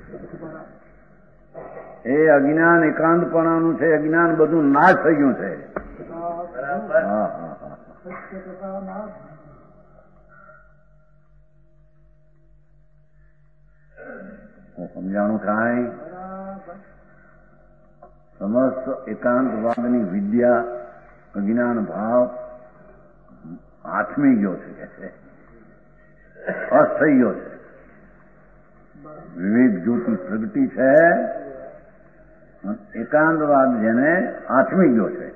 એ અજ્ઞાન એકાંતપણાનું છે. અજ્ઞાન બધું નાશ થઈ ગયું છે. હા હા હા, સમજાણું કાંઈ? સમસ્ત એકાંતવાદની વિદ્યા અજ્ઞાન ભાવ આથમી ગયો છે કે છે, અસ્ત થઈ ગયો છે. વિવેક જ્યોતિ પ્રગટી છે, એકાંતવાદ જેને આથમી ગયો છે.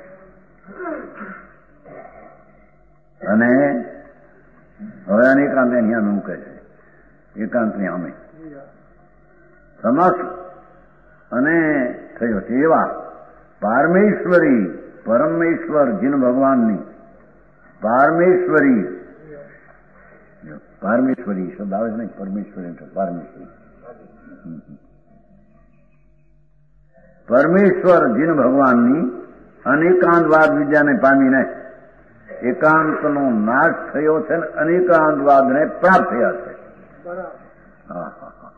અને હવે અનેકાંત અહીંયા મૂકે છે, એકાંતની આમે સમસ્ત અને થયો છે એવા પારમેશ્વરી, પરમેશ્વર જીન ભગવાનની પારમેશ્વરી, પારમેશ્વરી શબ્દ આવે છે ને, પરમેશ્વરી પારમેશ્વરી, પરમેશ્વર જીન ભગવાનની અનેકાંતવાદ વિદ્યાને પામીને એકાંતનો નાશ થયો છે ને અનેકાંતવાદને પ્રાપ્ત થયા છે. હા હા હા,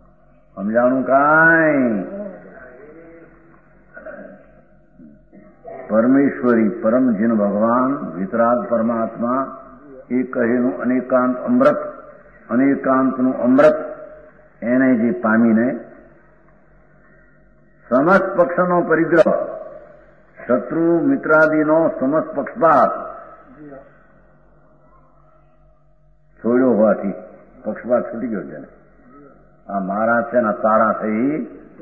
સમજાણું કાંઈ? પરમેશ્વરી પરમ જીન ભગવાન વિતરાગ પરમાત્મા એ કહેનું અનેકાંત અમૃત, અનેકાંતનું અમૃત એને જે પામીને સમસ્ત પક્ષનો પરિગ્રહ, શત્રુ મિત્રાદિનો સમસ્ત પક્ષપાત છોડ્યો હોવાથી પક્ષપાત છૂટી ગયો છે. આ મારા છે ને તારા છે એ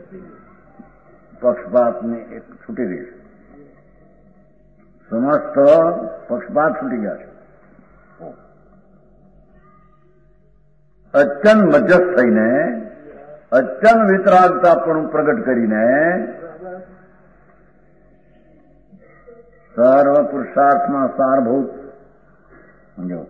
પક્ષપાતની એક છૂટી ગઈ છે. સમસ્ત પક્ષપાત છૂટી ગયા છે. અચન મજ્જત થઈને અચન વિતરાગતા પણ પ્રગટ કરીને સર્વ પુરુષાર્થમાં સારભૂત સમજો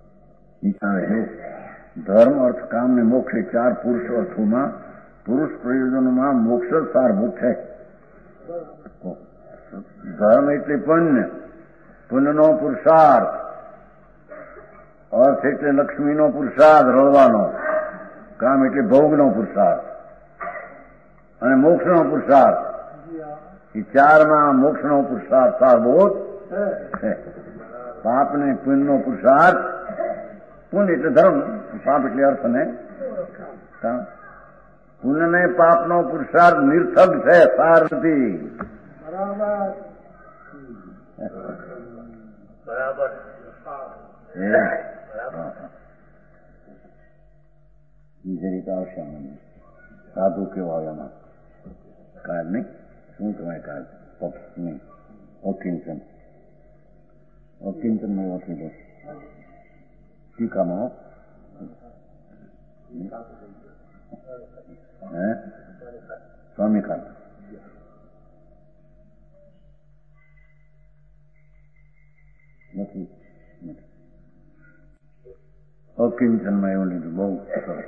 ધર્મ અર્થ કામ ને મોક્ષ એ 4 પુરુષ અર્થોમાં પુરુષ પ્રયોજનોમાં મોક્ષ જ સારભૂત છે. ધર્મ એટલે પુણ્ય, પુણ્યનો પુરુષાર્થ, અર્થ એટલે લક્ષ્મીનો પુરુષાર્થ રળવાનો, કામ એટલે ભોગનો પુરુષાર્થ અને મોક્ષનો પુરુષાર્થ. એ 4માં મોક્ષનો પુરુષાર્થ સારભૂત છે. પાપ ને પુણ્યનો પુરુષાર્થ, પુણ્ય એટલે ધર્મ, પાપ એટલે અર્થ ને પુણ્ય ને પાપનો પુરુષાર્થ નિર્થક છે, સાર નથી.
બરાબર.
જરીક આવશે મને સાધુ કેવો આવે એમાં કાળ નહીં શું કહેવાય કાળ પક્ષ નહીં ઓકિંચન ઓકિંચન માં વાંચી દો ટીકામાં સ્વામી કાળ નથી અકિંચનમાં એવું લીધું બહુ સરસ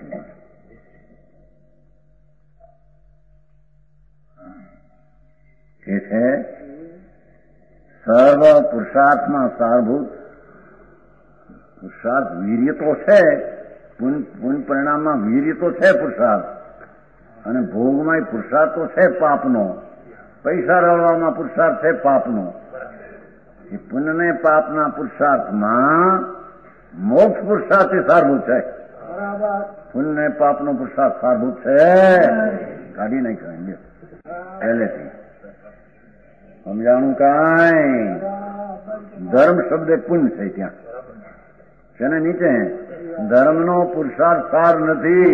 કે છે સર્વ પુરુષાર્થમાં સારભૂત. પુરુષાર્થ વીર્ય તો છે, પુણ્ય પરિણામમાં વીર્ય તો છે પુરુષાર્થ, અને ભોગમાં પુરુષાર્થ તો છે પાપનો, પૈસા રળવામાં પુરુષાર્થ છે પાપનો. એ પુણ્ય ને પાપના પુરુષાર્થમાં મોક્ષ પુરુષાર્થ એ સારભૂત છે. પુણ્ય ને પાપનો પુરુષાર્થ સારભૂત છે. કાઢી નાખ્યો પહેલેથી સમજાણું કાંઈ. ધર્મ શબ્દ પુણ્ય છે ત્યાં છે ને નીચે ધર્મનો પુરુષાર્થ સાર નથી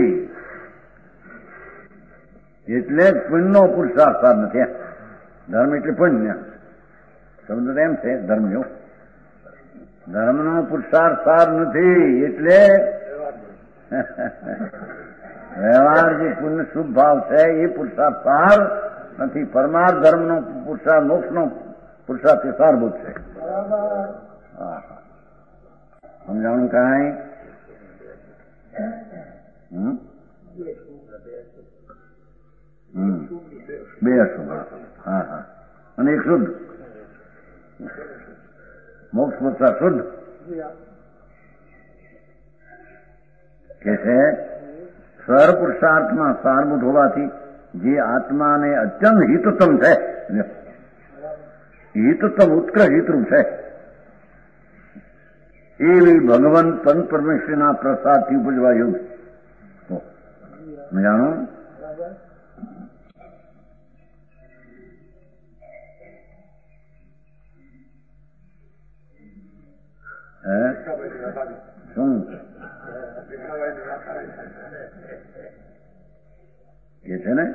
એટલે જ પુણ્યનો પુરુષાર્થ સાર નથી. ધર્મ એટલે પુણ્ય શબ્દ એમ છે ધર્મ જો ધર્મનો પુરુષાર્થ સાર નથી એટલે વ્યવહાર જે પુણ્ય શુભ ભાવ છે એ પુરુષાર્થ સાર નથી. પરમાર્થ ધર્મનો પુરુષાર્થ મોક્ષનો પુરુષાર્થ એ સારભૂત છે. સમજાણું કાંઈ? બે અશુભ. હા હા અને એક શુદ્ધ મોક્ષ પુરુષાર્થ શુદ્ધ કે છે. સર પુરુષાર્થમાં સારભૂત હોવાથી જે આત્માને અત્યંત હિતતમ છે, હિતતમ ઉત્કૃષ્ટ હિતરૂપ છે એવી ભગવાન પંચ પરમેશ્વરના પ્રસાદથી ઉપજવા યોગ. જાણો શું કે છે ને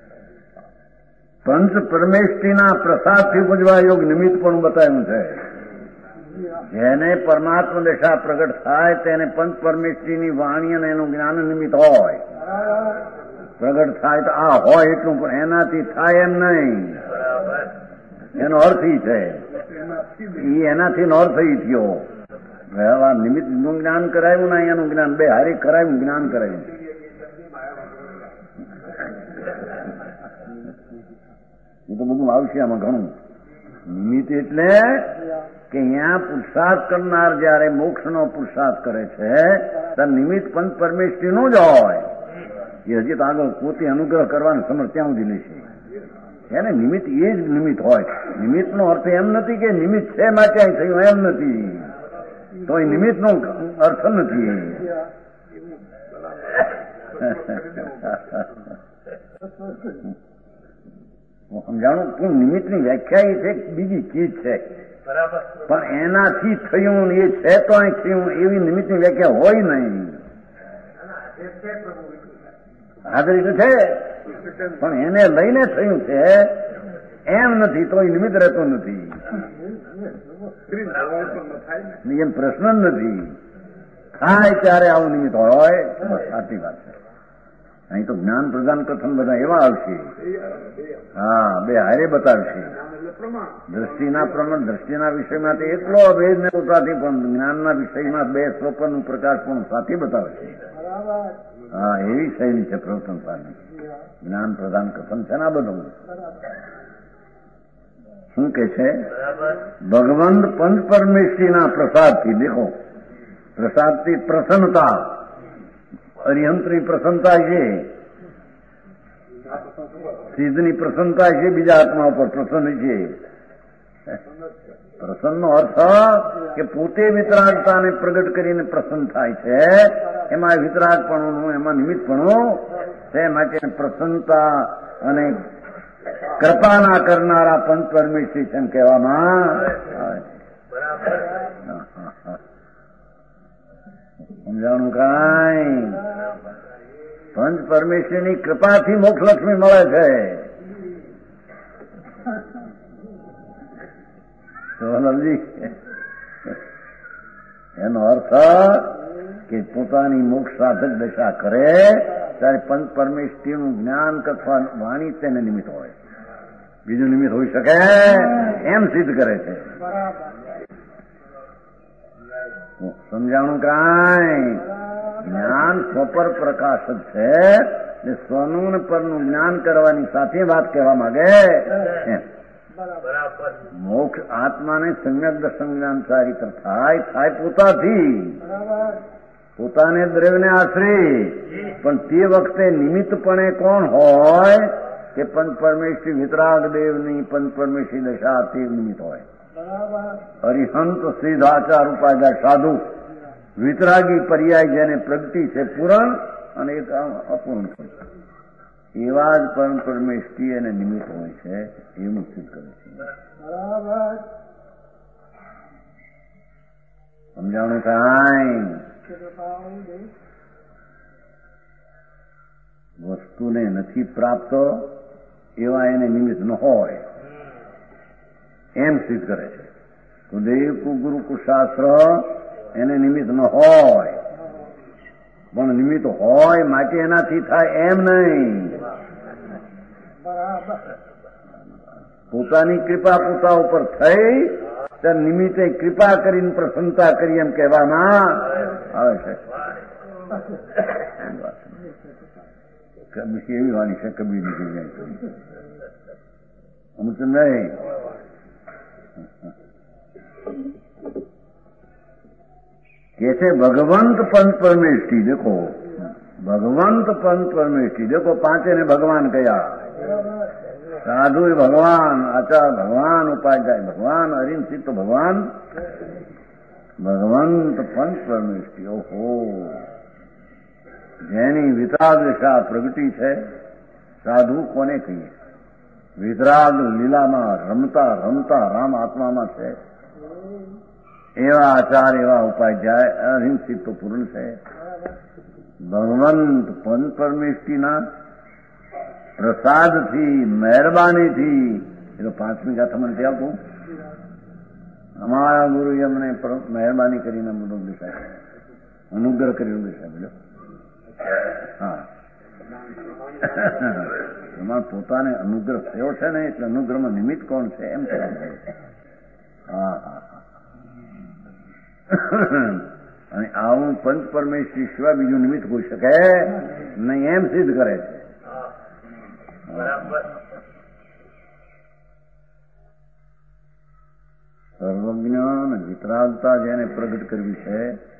પંચ પરમેશ્વરીના પ્રસાદથી ઉપજવા યોગ નિમિત્ત પણ બતાવ્યું છે. જેને પરમાત્મા દશા પ્રગટ થાય તેને પંચ પરમેશ્વરીની વાણી અને એનું જ્ઞાન નિમિત્ત હોય. પ્રગટ થાય તો આ હોય એટલું, પણ એનાથી થાય એમ નહીં. એનો અર્થ ઈ છે, એનાથી નો અર્થ ઈ થયો. વ્યવહાર નિમિત્ત નું જ્ઞાન કરાયું ને એનું જ્ઞાન બે હારી કરાયું, જ્ઞાન કરાયું. એ તો બધું આવશે આમાં ઘણું. નિમિત્ત એટલે કે અહીંયા પુરુષાર્થ કરનાર જયારે મોક્ષનો પુરુષાર્થ કરે છે ત્યારે નિમિત્ત પંચ પરમેશ્વરીનું જ હોય. એ હજી તો આગળ પોતે અનુગ્રહ કરવાનો સમર્થ ત્યાં સુધી લેશે. એને નિમિત્ત એ જ નિમિત્ત હોય. નિમિત્તનો અર્થ એમ નથી કે નિમિત્ત છે માટે અહીં થયું, એમ નથી. તો એ નિમિત્તનો અર્થ નથી. સમજાણું? પણ નિમિત્તની વ્યાખ્યા એ છે બીજી ચીજ છે, પણ એનાથી થયું એ છે તો અહીં થયું એવી નિમિત્તની વ્યાખ્યા હોય નહીં. હાજરી તો છે પણ એને લઈને થયું છે એમ નથી, તો એ નિમિત્ત રહેતો નથી. એમ પ્રશ્ન જ નથી. થાય ત્યારે આવું નિમિત્ત હોય, સાચી વાત છે. અહીં તો જ્ઞાન પ્રદાન કથન બધા એવા આવશે. હા, બે હારે બતાવશે. દ્રષ્ટિના પ્રમાણ, દ્રષ્ટિના વિષયમાં તે એકલો અભેદ ને ઉતાથી, પણ જ્ઞાનના વિષયમાં બે સ્વપનનું પ્રકાશ પણ સાથે બતાવશે. હા, એવી શૈલી છે પ્રવચન સારની. જ્ઞાન પ્રદાન કથન છે ને આ બધું. શું કે છે? ભગવંત પંચ પરમેશ્વરીના પ્રસાદથી, દેખો, પ્રસાદથી પ્રસન્નતા, અરિહંતની પ્રસન્નતા છે, સિદ્ધની પ્રસન્નતા છે, બીજા આત્મા ઉપર પ્રસન્ન છે. પ્રસન્નનો અર્થ કે પોતે વિતરાગતાને પ્રગટ કરીને પ્રસન્ન થાય છે. એમાં વિતરાગપણું, એમાં નિમિત્તપણું છે. માટે પ્રસન્નતા અને કૃપાના કરનારા પંચ પરમેશ્વરી છે એમ કહેવામાં આવે. સમજાણું? કાંઈ પંચ પરમેશ્વરની કૃપાથી મોક્ષલક્ષ્મી મળે છે. એનો અર્થ કે પોતાની મોક્ષ સાધક દશા કરે ત્યારે પંચ પરમેશ્વરીનું જ્ઞાન કથા વાણી તેને નિમિત્ત હોય, બીજું નિમિત્ત હોઈ શકે એમ સિદ્ધ કરે છે. સમજાણું? કાંઈ જ્ઞાન સ્વપર પ્રકાશ જ છે. ને સ્વનું પરનું જ્ઞાન કરવાની સાથે વાત કહેવા માંગે એમ. મોક્ષ આત્માને સમ્યક દર્શન જ્ઞાન સારી થાય પોતાથી, પોતાને દ્રવ્યને આશરે. પણ તે વખતે નિમિત્તપણે કોણ હોય કે પંચ પરમેશ્વરી વિતરાગ દેવની પંચ પરમેશ્વરી દશા તે નિમિત્ત હોય. અરિહંત સિદ્ધાચાર ઉપાધ્યાય સાધુ વિતરાગી પર્યાય જેને પ્રગતિ છે પૂરણ અને એક અપૂર્ણ છે, એવા જ પરમ પરમેશ્વરી એને નિમિત્ત હોય છે એવું સિદ્ધ કરે છે. સમજાણું? કાંઈ વસ્તુને નથી પ્રાપ્ત એવા એને નિમિત્ત ન હોય એમ સિદ્ધ કરે છે. દેવ ગુરુ કુશાસ્ત્ર એને નિમિત્ત ન હોય, પણ નિમિત્ત હોય માટે એનાથી થાય એમ નહીં. પોતાની કૃપા પોતા ઉપર થઈ ત્યારે નિમિત્તે કૃપા કરીને પ્રસન્નતા કરી એમ કહેવામાં આવે છે. એવી વાણી છે કબીરની જગ્યાએ અમુક નહીં. કે છે ભગવંત પંચ પરમેશ્વરી. દેખો, ભગવંત પંચ પરમેશ્વરી. દેખો, પાંચે ને ભગવાન કયા? સાધુ ભગવાન, આચાર ભગવાન, ઉપાધ્યાય ભગવાન, અરિંસિત ભગવાન, ભગવંત પંચ પરમેશ્વરી. ઓહો, જેની વિતરાગ દશા પ્રગટી છે. સાધુ કોને કહીએ? વિતરાગ લીલામાં રમતા રમતા રામ આત્મામાં છે એવા આચાર, એવા ઉપાધ્યાય, અહિંસિત તો પૂર્ણ છે. ભગવંત પંચ પરમેશ્વરીના પ્રસાદથી, મહેરબાનીથી, એ તો પાંચમી ગાથા મને ત્યાં આપું. અમારા ગુરુએ અમને મહેરબાની કરીને બધું દેખાય, અનુગ્રહ કરીને દેખાય. બોલો, હા, એમાં પોતાને અનુગ્રહ થયો છે ને, એટલે અનુગ્રહમાં નિમિત્ત કોણ છે એમ કહેવાય. હા હા હા. અને આવું પંચ પરમેશ્વરી સિવાય બીજું નિમિત્ત હોઈ શકે નહીં એમ સિદ્ધ કરે છે. સર્વજ્ઞ અને વિતરાગતા જેને પ્રગટ કરવી છે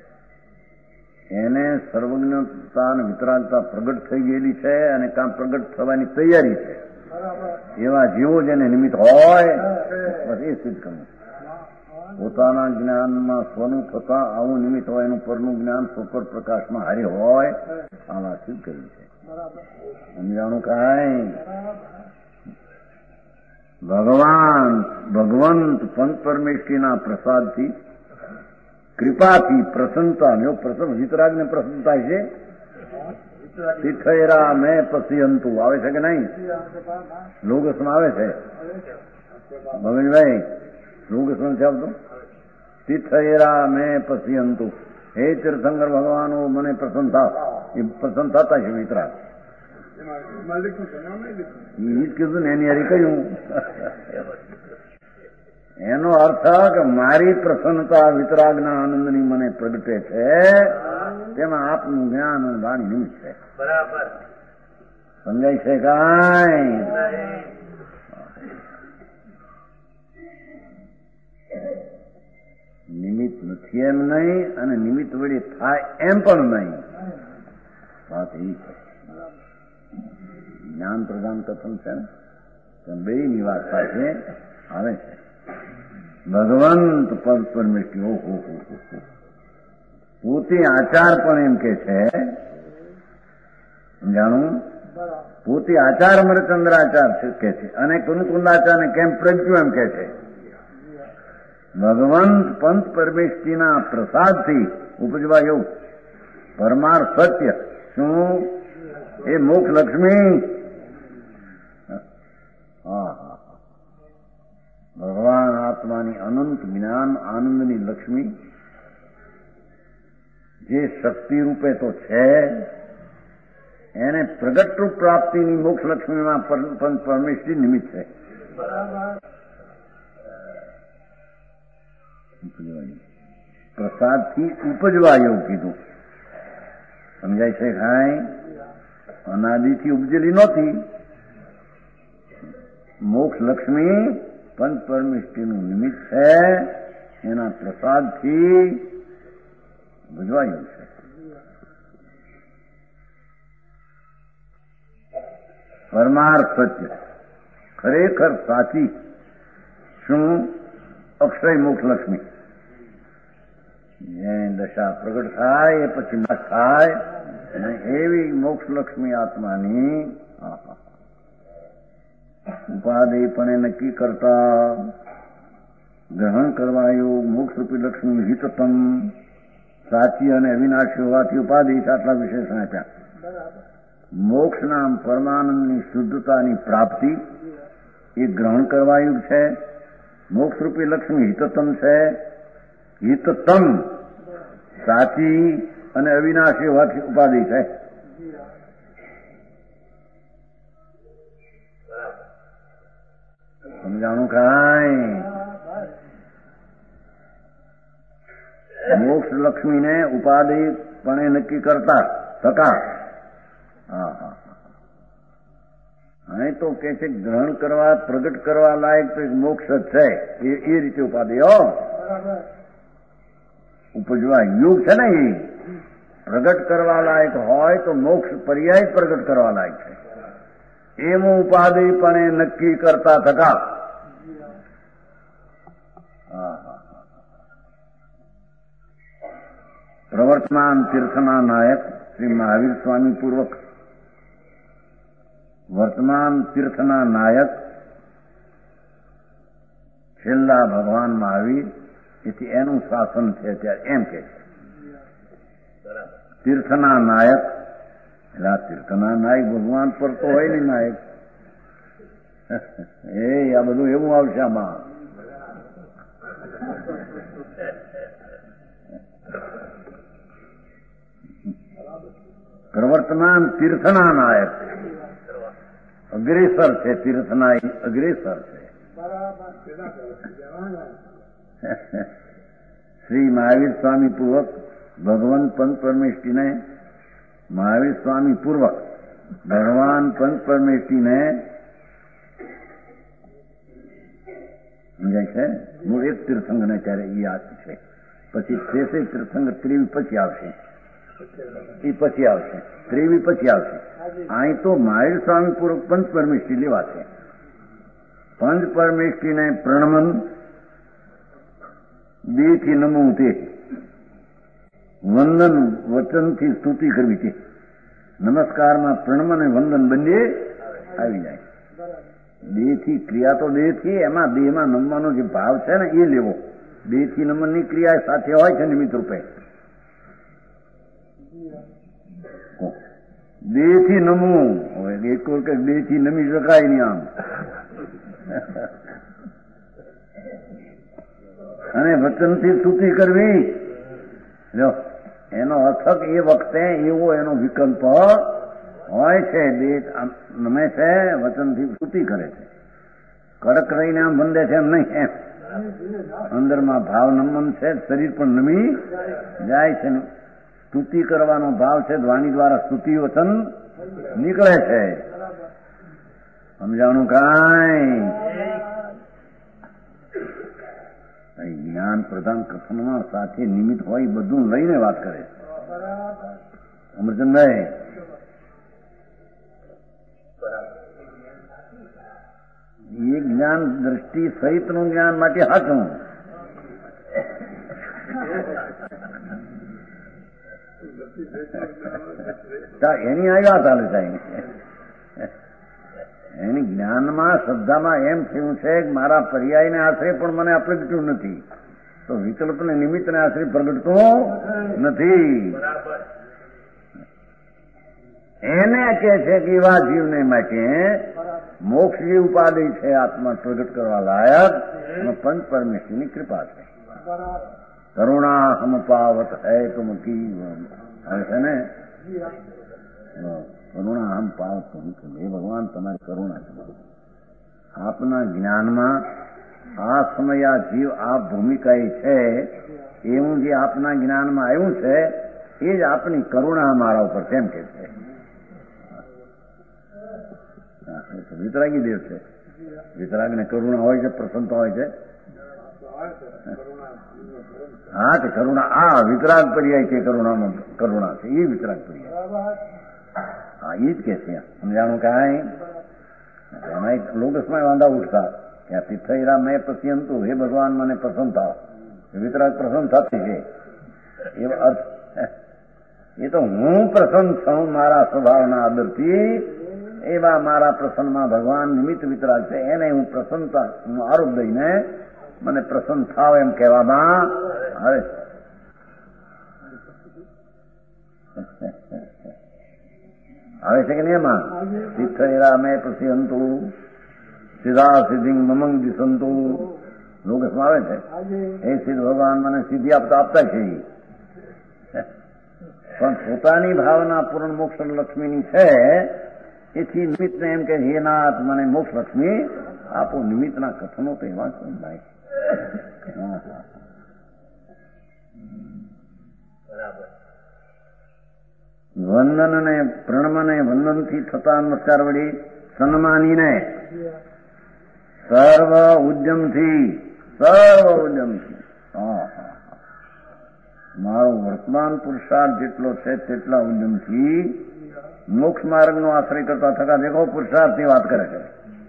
એને સર્વજ્ઞતા અને વિતરાગતા પ્રગટ થઈ ગયેલી છે અને કામ પ્રગટ થવાની તૈયારી છે. એવા જીવો જેને નિમિત્ત હોય બસ એ સિદ્ધ કરવું. પોતાના જ્ઞાનમાં સ્વનું થતા આવું નિમિત્ત હોય, એનું પરનું જ્ઞાન સુપર પ્રકાશમાં હારે હોય, આવા સિદ્ધ કર્યું છે. સમજાણું કાંઈ? ભગવંત પંચ પરમેશ્વરીના પ્રસાદથી, કૃપાથી, પ્રસન્નતા, જો પ્રસન્ન વિતરાગને પ્રસન્નતા છે. તીર્થયરા મેં પશ્યંતુ આવે છે કે નહીં? લોગસમાં આવે છે ભગવાનભાઈ, લોગસમાં છે આવતું. તીર્થયરા મેં પશ્યંતુ, હે તીર્થંકર ભગવાન મને પ્રસન્ન થાવ. એ પ્રસન્ન થતા છે વિતરાગ. એ કીધું ને એની હારી કહ્યું. એનો અર્થ કે મારી પ્રસન્નતા વિતરાગના આનંદની મને પ્રગટે છે, તેમાં આપનું જ્ઞાન અને વાણી નિમિત્ત છે. બરાબર સમજાય છે કાંઈ? નિમિત્ત નથી એમ નહીં, અને નિમિત્ત વડે થાય એમ પણ નહીં. વાત એ છે. જ્ઞાન પ્રદાન કથન છે ને, બે ની વાત સાથે આવે છે. ભગવંત પદ પરમેશ્વરી ઓહો પોતે આચાર પણ એમ કે છે. સમજાણું? પોતે આચાર અમરચંદ્રાચાર કે છે, અને કુંદાચારને કેમ પ્રજ્ઞુ એમ કે છે. ભગવંત પંચ પરમેશ્વરીના પ્રસાદથી ઉપજવા એવું પરમાર્થ સત્ય શું? એ મોક્ષ લક્ષ્મી. ભગવાન આત્માની અનંત જ્ઞાન આનંદની લક્ષ્મી જે શક્તિ રૂપે તો છે, એને પ્રગટ રૂપ પ્રાપ્તિની મોક્ષ લક્ષ્મીમાં પરમેશ્વરી નિમિત્ત છે. પ્રસાદથી ઉપજવા એવું કીધું. સમજાય છે કાંઈ? અનાદિથી ઉપજેલી નહોતી. મોક્ષ લક્ષ્મી પંચ પરમેશ્વરીનું નિમિત્ત છે, એના પ્રસાદથી ભજવાયું છે. પરમાર્થ સત્ય ખરેખર સાચી શું? અક્ષય મોક્ષ લક્ષ્મી. જે દશા પ્રગટ થાય એ પછી નાશ થાય, અને એવી મોક્ષ લક્ષ્મી આત્માની ઉપાધિ પણ નક્કી કરતા ગ્રહણ કરવા યોગ મોક્ષરૂપી લક્ષ્મી હિતતમ સાચી અને અવિનાશી હોવાથી ઉપાધિ આટલા વિશેષણ આપ્યા. મોક્ષ નામ પરમાનંદની શુદ્ધતાની પ્રાપ્તિ એ ગ્રહણ કરવા યોગ છે. મોક્ષરૂપી લક્ષ્મી હિતતમ છે. હિતતમ સાચી અને અવિનાશી હોવાથી ઉપાધિ છે. સમજાણું કાંઈ? મોક્ષ લક્ષ્મીને ઉપાધિ પણ નક્કી કરતા થતા. અહીં તો કે છે ગ્રહણ કરવા પ્રગટ કરવા લાયક તો મોક્ષ જ છે, એ રીતે ઉપાધિ ઉપજવા યુગ છે ને. એ પ્રગટ કરવા લાયક હોય તો મોક્ષ પર્યાય પ્રગટ કરવા લાયક છે. એમાં ઉપાધિ પણ નક્કી કરતા થતા. પ્રવર્તમાન તીર્થના નાયક શ્રી મહાવીર સ્વામી પૂર્વક વર્તમાન તીર્થના નાયક છેલ્લા ભગવાન મહાવીર, એથી એનું શાસન છે ત્યારે એમ કે છે. તીર્થના નાયક એટલે આ તીર્થના નાયક ભગવાન પર તો હોય ને નાયક. એ આ બધું એવું આવશે આમાં. પ્રવર્તમાન તીર્થના નાયક અગ્રેસર છે. તીર્થના અગ્રેસર છે. શ્રી મહાવીર સ્વામી પૂર્વક ભગવાન પંચ પરમેશ્વરીને મહાવીર સ્વામી પૂર્વક ભગવાન પંચ પરમેશ્વરીને સમજાય છે. મૂળ એક તીર્થંકરને ત્યારે એ યાદ છે. પછી 63 તીર્થંકર ત્રેવી પછી આવશે. એ પછી આવશે. ત્રેવી પછી આવશે. અહીં તો મહાવીર સ્વામી પૂર્વક પંચ પરમેષ્ઠી લેવા છે. પંચ પરમેષ્ઠીને પ્રણમન, દેહથી નમવું તે, વંદન વચનથી સ્તુતિ કરવી તે. નમસ્કારમાં પ્રણમન અને વંદન બંને આવી જાય. દેહથી ક્રિયા તો દેહથી, એમાં દેહમાં નમવાનો જે ભાવ છે ને એ લેવો. દેહથી નમનની ક્રિયા સાથે હોય છે નિમિત્ત રૂપે. દેહથી નમવું હવે એક વખત દેહથી નમી શકાય નહીં આમ. અને વચનથી સ્તુતિ કરવી, જો એનો અર્થક એ વખતે એવો એનો વિકલ્પ હોય છે. દેહ નમે છે, વચનથી સ્તુતિ કરે છે. કડક રહીને આમ બંધે છે એમ નહીં. એમ અંદરમાં ભાવ નમન છે, શરીર પણ નમી જાય છે. સ્તુતિ કરવાનો ભાવ છે, વાણી દ્વારા સ્તુતિ વચન નીકળે છે. સમજાણું કાંઈ? જ્ઞાન પ્રધાન કથનમાં સાથે નિમિત્ત હોય બધું લઈને વાત કરે. અમરચંદભાઈ, એ જ્ઞાન દ્રષ્ટિ સહિતનું જ્ઞાન માટે હાચું. એની આવ્યા ચાલે સાહેબ. એની જ્ઞાનમાં શ્રદ્ધામાં એમ થયું છે કે મારા પર્યાયને આશ્રય પણ મને પ્રગટ્યું નથી, તો વિકલ્પને નિમિત્તને આશ્રય પ્રગટતો નથી. એને કહે છે કે એવા જીવને માટે મોક્ષ જે ઉપાધિ છે આત્મા પ્રગટ કરવા લાયક એમાં પંચ પરમેશ્વરની કૃપા છે. કરુણા હમ પાવત હૈ તુમ કી આવે છે ને, કરુણા હમ પાવત તુમ કી. એ ભગવાન તમારી કરુણા છે. આપના જ્ઞાનમાં આ સમય આ જીવ આ ભૂમિકા છે એવું જે આપના જ્ઞાનમાં આવ્યું છે એ જ આપની કરુણા મારા ઉપર કેમ કે છે. વિતરાગી દેવ છે. વિતરાગને કરુણા હોય છે, પ્રસન્નતા હોય છે. હા, તે કરુણા આ વિતરાગ પર્યાય છે. કરુણામાં કરુણા છે એ વિતરાગ પર્યાય. હા, એ જ કે છે. સમજાણું કાંઈ? એમાં લોકસમાં વાંધા ઉઠતા કે આ તીર્થહીરા મેં પશ્યંતુ, હે ભગવાન મને પ્રસન્ન થાવ. વિતરાગ પ્રસન્ન થતી છે એ અર્થ. એ તો હું પ્રસન્ન છું મારા સ્વભાવના આદરથી, એવા મારા પ્રસન્નમાં ભગવાન નિમિત્ત વિતરાગ છે. એને હું પ્રસન્નતા હું આરોપ દઈને મને પ્રસન્ન થાવ એમ કહેવામાં આવે. આવે છે કે નહીં? એમાં તીર્થહીરા મેં પશ્યંતુ સીધા સિદ્ધિ મમંગ દિશંતુ લોકસમાં આવે છે. એ સિદ્ધ ભગવાન મને સિદ્ધિ આપતા છે. પણ પોતાની ભાવના પૂર્ણ મોક્ષ લક્ષ્મીની છે. એથી નિમિત્તને એમ કે હે નાથ મને મોક્ષ લક્ષ્મી આપો. નિમિત્તના કથનો તો એવા છે ભાઈ. વંદન અને પ્રણમને વંદનથી થતા નમસ્કાર વળી સન્માનીને સર્વ ઉદ્યમથી મારો વર્તમાન પુરુષાર્થ જેટલો છે તેટલા ઉદ્યમથી મોક્ષ માર્ગનો આશ્રય કરતા થતા દેખો પુરુષાર્થની વાત કરે છે.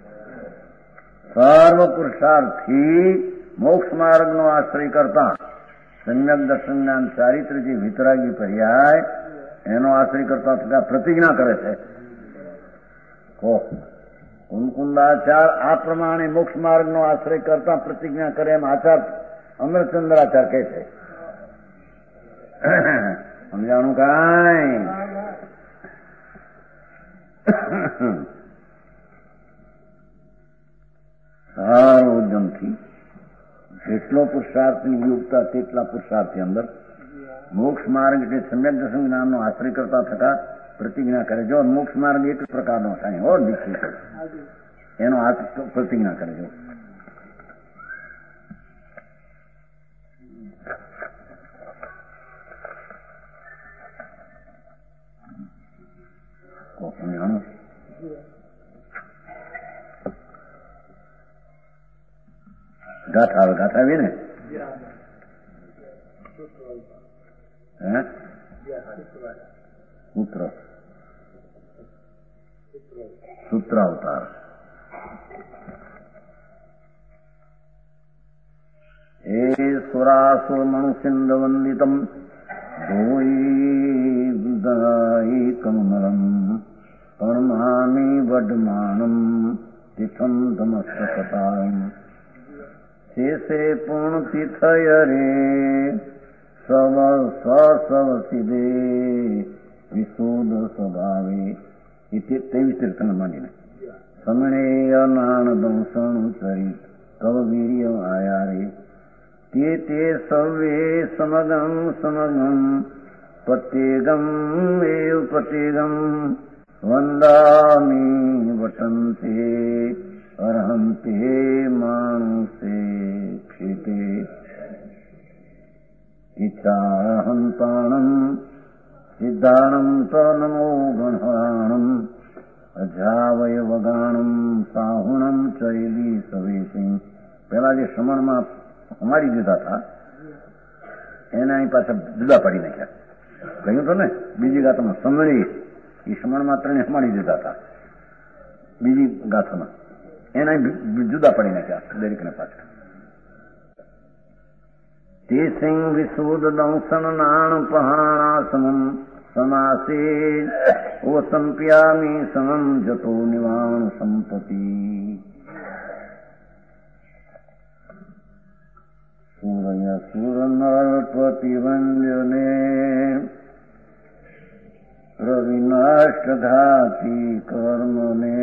સર્વ પુરુષાર્થથી મોક્ષ માર્ગનો આશ્રય કરતા સમ્યક દર્શન જ્ઞાન ચારિત્ર જે વિતરાગી પર્યાય એનો આશ્રય કરતા થતા પ્રતિજ્ઞા કરે છે. કુંકુંદાચાર આ પ્રમાણે મોક્ષ માર્ગનો આશ્રય કરતા પ્રતિજ્ઞા કરે એમ આચાર અમરચંદ્રાચાર કહે છે. સમજાણું કાંઈ? સારો ઉદ્યમથી જેટલો પુરુષાર્થની યોગતા તેટલા પુરુષાર્થની અંદર મોક્ષ માર્ગ જે સમ્યક દર્શન જ્ઞાનનો આશ્રય કરતા થતા પ્રતિજ્ઞા કરે. જો મોક્ષ માર્ગ એક પ્રકારનો થાય હો દીક્ષિત એનો આ પ્રતિજ્ઞા કરે. જો ગાથા આવી ને પુત્ર સૂત્રાવતાર. એ સુરાસુર મનુષ્યન્દ વંદિતમ ધોઈ કમલમ પરમામી વડમાનમ તિથમ ધમસ્તકતામ શેષે પૂર્ણ તિથય રે સવ સવ સિદે વિશુદ્ધ સ્વભાવે. એ 23 તીર્થન માંડીને સમણેય નાણ દંસણ ચરિત કવ વીર્ય આયારે તે સર્વે સમગમ સમગમ પત્યેગમ એવ પત્યેગમ વંદામી વટંતે અર્હંતે માણસે ક્ષેતે ઈચ્છાહંતાણમ સિદ્ધાણમ ત નમો ગણહાણમ અજાવય વગાણમ સાહુણમ ચૈલી સવેસિંહ. પેલા જે શ્રમણમાં અમારી દીધા હતા એને અહીં પાછા જુદા પાડી નાખ્યા. કહ્યું તો ને બીજી ગાથામાં સમણી એ શ્રમણ માત્રને અમારી દીધા હતા. બીજી ગાથામાં એને જુદા પાડી નાખ્યા દરેકને પાછા. તે સિંહ વિશુદ્ધ દંસન નાણ પહાણા સમમ સમાસે ઓ સંપ્યામી સમમ જતો નિવાણ સંપત્તિ. સૂર્ય સુર નરપતિ વંદ્યને પ્રવિનાશ ઘાતી કર્મને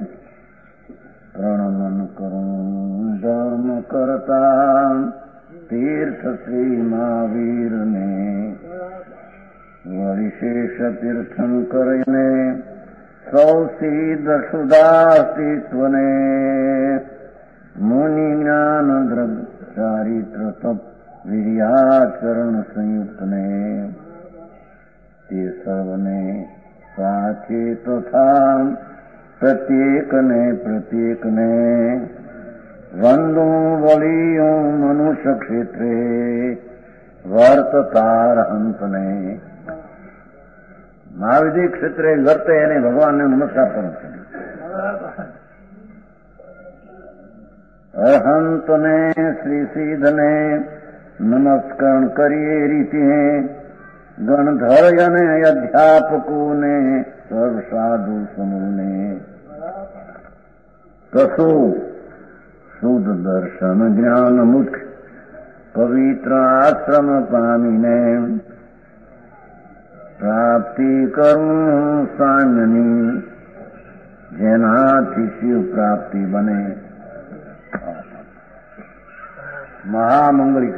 પ્રણમન કરું ધર્મ કરતા તીર્થ શ્રી મહાવીરને વિશેષ તીર્થન કરીને સૌ સિદ્ધ સુધાસ્તિત્વને મુનિ જ્ઞાન દ્રગ ચારિત્ર તપ વીર્યાચરણ સંયુક્તને તે સર્વને સાચે તથા પ્રત્યેકને વંદું વલિયું મનુષ્ય ક્ષેત્રે વર્તતાર હંતને. મહાવિધિ ક્ષેત્રે વર્તે એને ભગવાનને નમસ્કાર કરું છું. અહંતને શ્રી સિદ્ધને નમસ્કાર કરીએ રીતે ગણધર અને અધ્યાપકોને સર્વ સાધુ સમૂહને કશું શુદ્ધ દર્શન જ્ઞાન મુખ પવિત્ર આશ્રમ પામીને પ્રાપ્તિ કરું સામ્યની જેનાથી શિવ પ્રાપ્તિ બને. મહામંગળી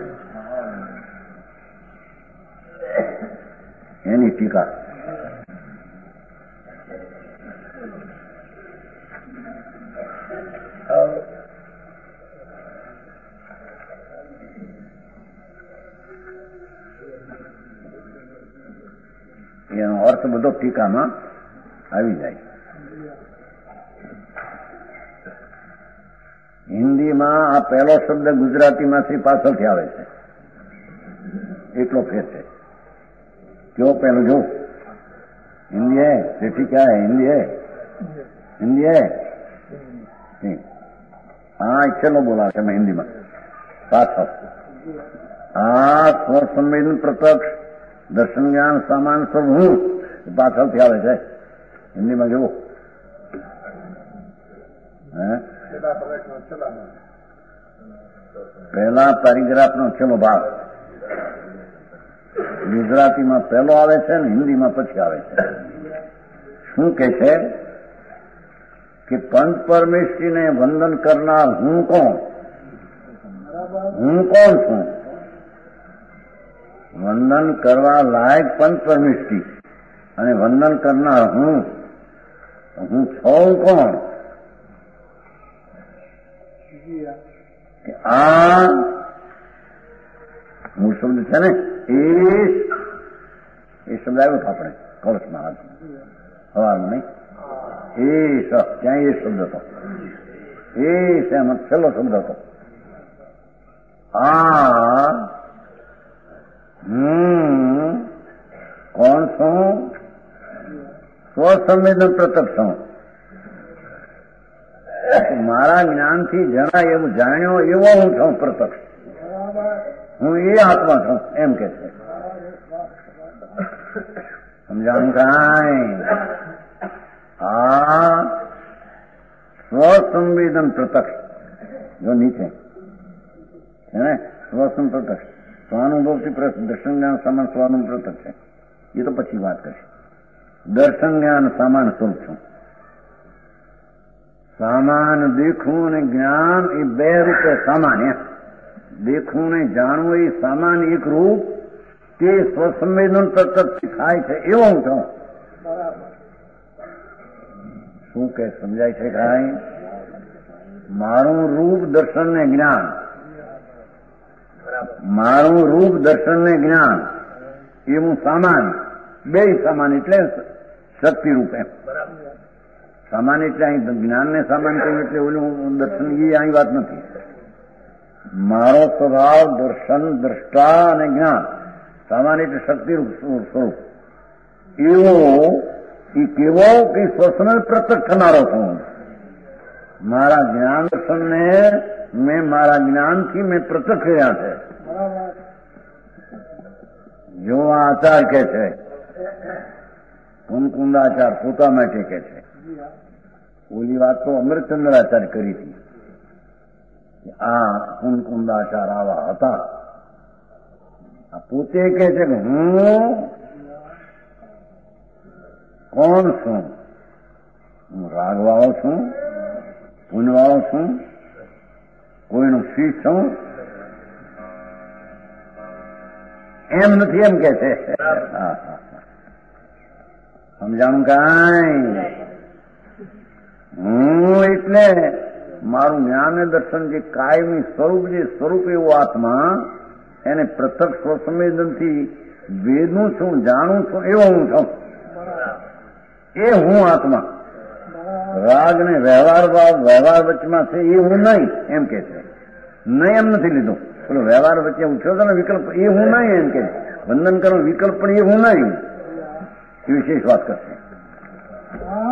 એની ટીકા. એનો અર્થ બધો ટીકામાં આવી જાય. હિન્દીમાં આ પહેલો શબ્દ ગુજરાતીમાંથી પાછળથી આવે છે એટલો ફેર છે. क्यों पहले जो हिंदी है सेठी क्या है हिंदी है नहीं. हाँ चलो बोला है मैं हिंदी में साथ સ્વસંવેદન પ્રત્યક્ષ દર્શન જ્ઞાન સામાન सब હું પાછળથી આવે છે હિન્દીમાં જુઓ. પહેલા પેરેગ્રાફનો છેલ્લો ભાગ ગુજરાતીમાં પહેલો આવે છે ને હિન્દીમાં પછી આવે છે. શું કે છે કે પંચ પરમેશ્વરીને વંદન કરનાર હું કોણ છું? વંદન કરવા લાયક પંચ પરમેશ્વરી અને વંદન કરનાર હું છું કોણ? કે આ મૂળ શબ્દ છે ને એ શબ્દ આવ્યો હતો આપણે કળશમાં સવારમાં નહીં. ત્યાં એ શબ્દ હતો. એ એમાં છેલ્લો શબ્દ હતો. કોણ છું? સ્વસંવેદન પ્રત્યક્ષ છું. મારા જ્ઞાનથી જણાય એવું જાણ્યો એવો હું છું પ્રત્યક્ષ, હું એ આત્મા છું એમ કે છે. સમજાણું કાંઈ? આ સ્વસંવેદન પ્રત્યક્ષ જો નીચે છે ને, સ્વસં પ્રત્યક્ષ સ્વાનુભવથી દર્શન જ્ઞાન સમાન સ્વાનું પ્રત્યક્ષ છે. એ તો પછી વાત કરશે. દર્શન જ્ઞાન સમાન સ્વરૂપ છું. સામાન દેખવું અને જ્ઞાન એ બે રૂપે સામાન્ય. દેખવું ને જાણવું એ સામાન એક રૂપ, તે સ્વસંવેદન પ્રત્યક્ષ થાય છે એવો હું છું. શું કે સમજાય છે કાંઈ? મારું રૂપ દર્શન ને જ્ઞાન, મારું રૂપ દર્શન ને જ્ઞાન એ હું સામાન, બે સામાન એટલે શક્તિ રૂપે. સામાન એટલે અહીં જ્ઞાન ને સામાન કહ્યું એટલે ઓલું દર્શન એ અહીં વાત નથી. મારો સ્વભાવ દર્શન, દ્રષ્ટા અને જ્ઞાન, સામાન એટલે શક્તિરૂપ સ્વરૂપ. એવો એ કેવો કે સ્વસન પ્રત્યક્ષ થનારો છું. મારા જ્ઞાન દર્શનને મેં મારા જ્ઞાનથી મેં પ્રત્યક્ષ રહ્યા છે. જો આ આચાર કે છે, કુંકુંદાચાર પોતા માટે કે છે. ઓલી વાત તો અમરચંદ્રાચાર્ય કરી હતી. આ કુંકુંદાચાર આવા હતા. આ પોતે કે છે કે હું કોણ છું? હું રાગવાળો છું, પુનવાળો છું, કોઈનું શીશ છું એમ નથી, એમ કે છે. સમજાણું કાંઈ? હું એટલે મારું જ્ઞાન અને દર્શન જે કાયમી સ્વરૂપ, જે સ્વરૂપ એવું આત્મા, એને પ્રત્યક્ષ સ્વસંવેદનથી વેદનું છું, જાણું છું એવો હું છું. એ હું આત્મા. રાગ ને વ્યવહાર ભાવ વ્યવહાર વચ્ચેમાં છે એ હું નહીં એમ કે છે. નહીં એમ નથી લીધું. પેલો વ્યવહાર વચ્ચે ઉઠ્યો હતો ને વિકલ્પ, એ હું નહીં એમ કે. વંદન કરો વિકલ્પ પણ એ હું નહીં, એ વિશેષ વાત કરશે.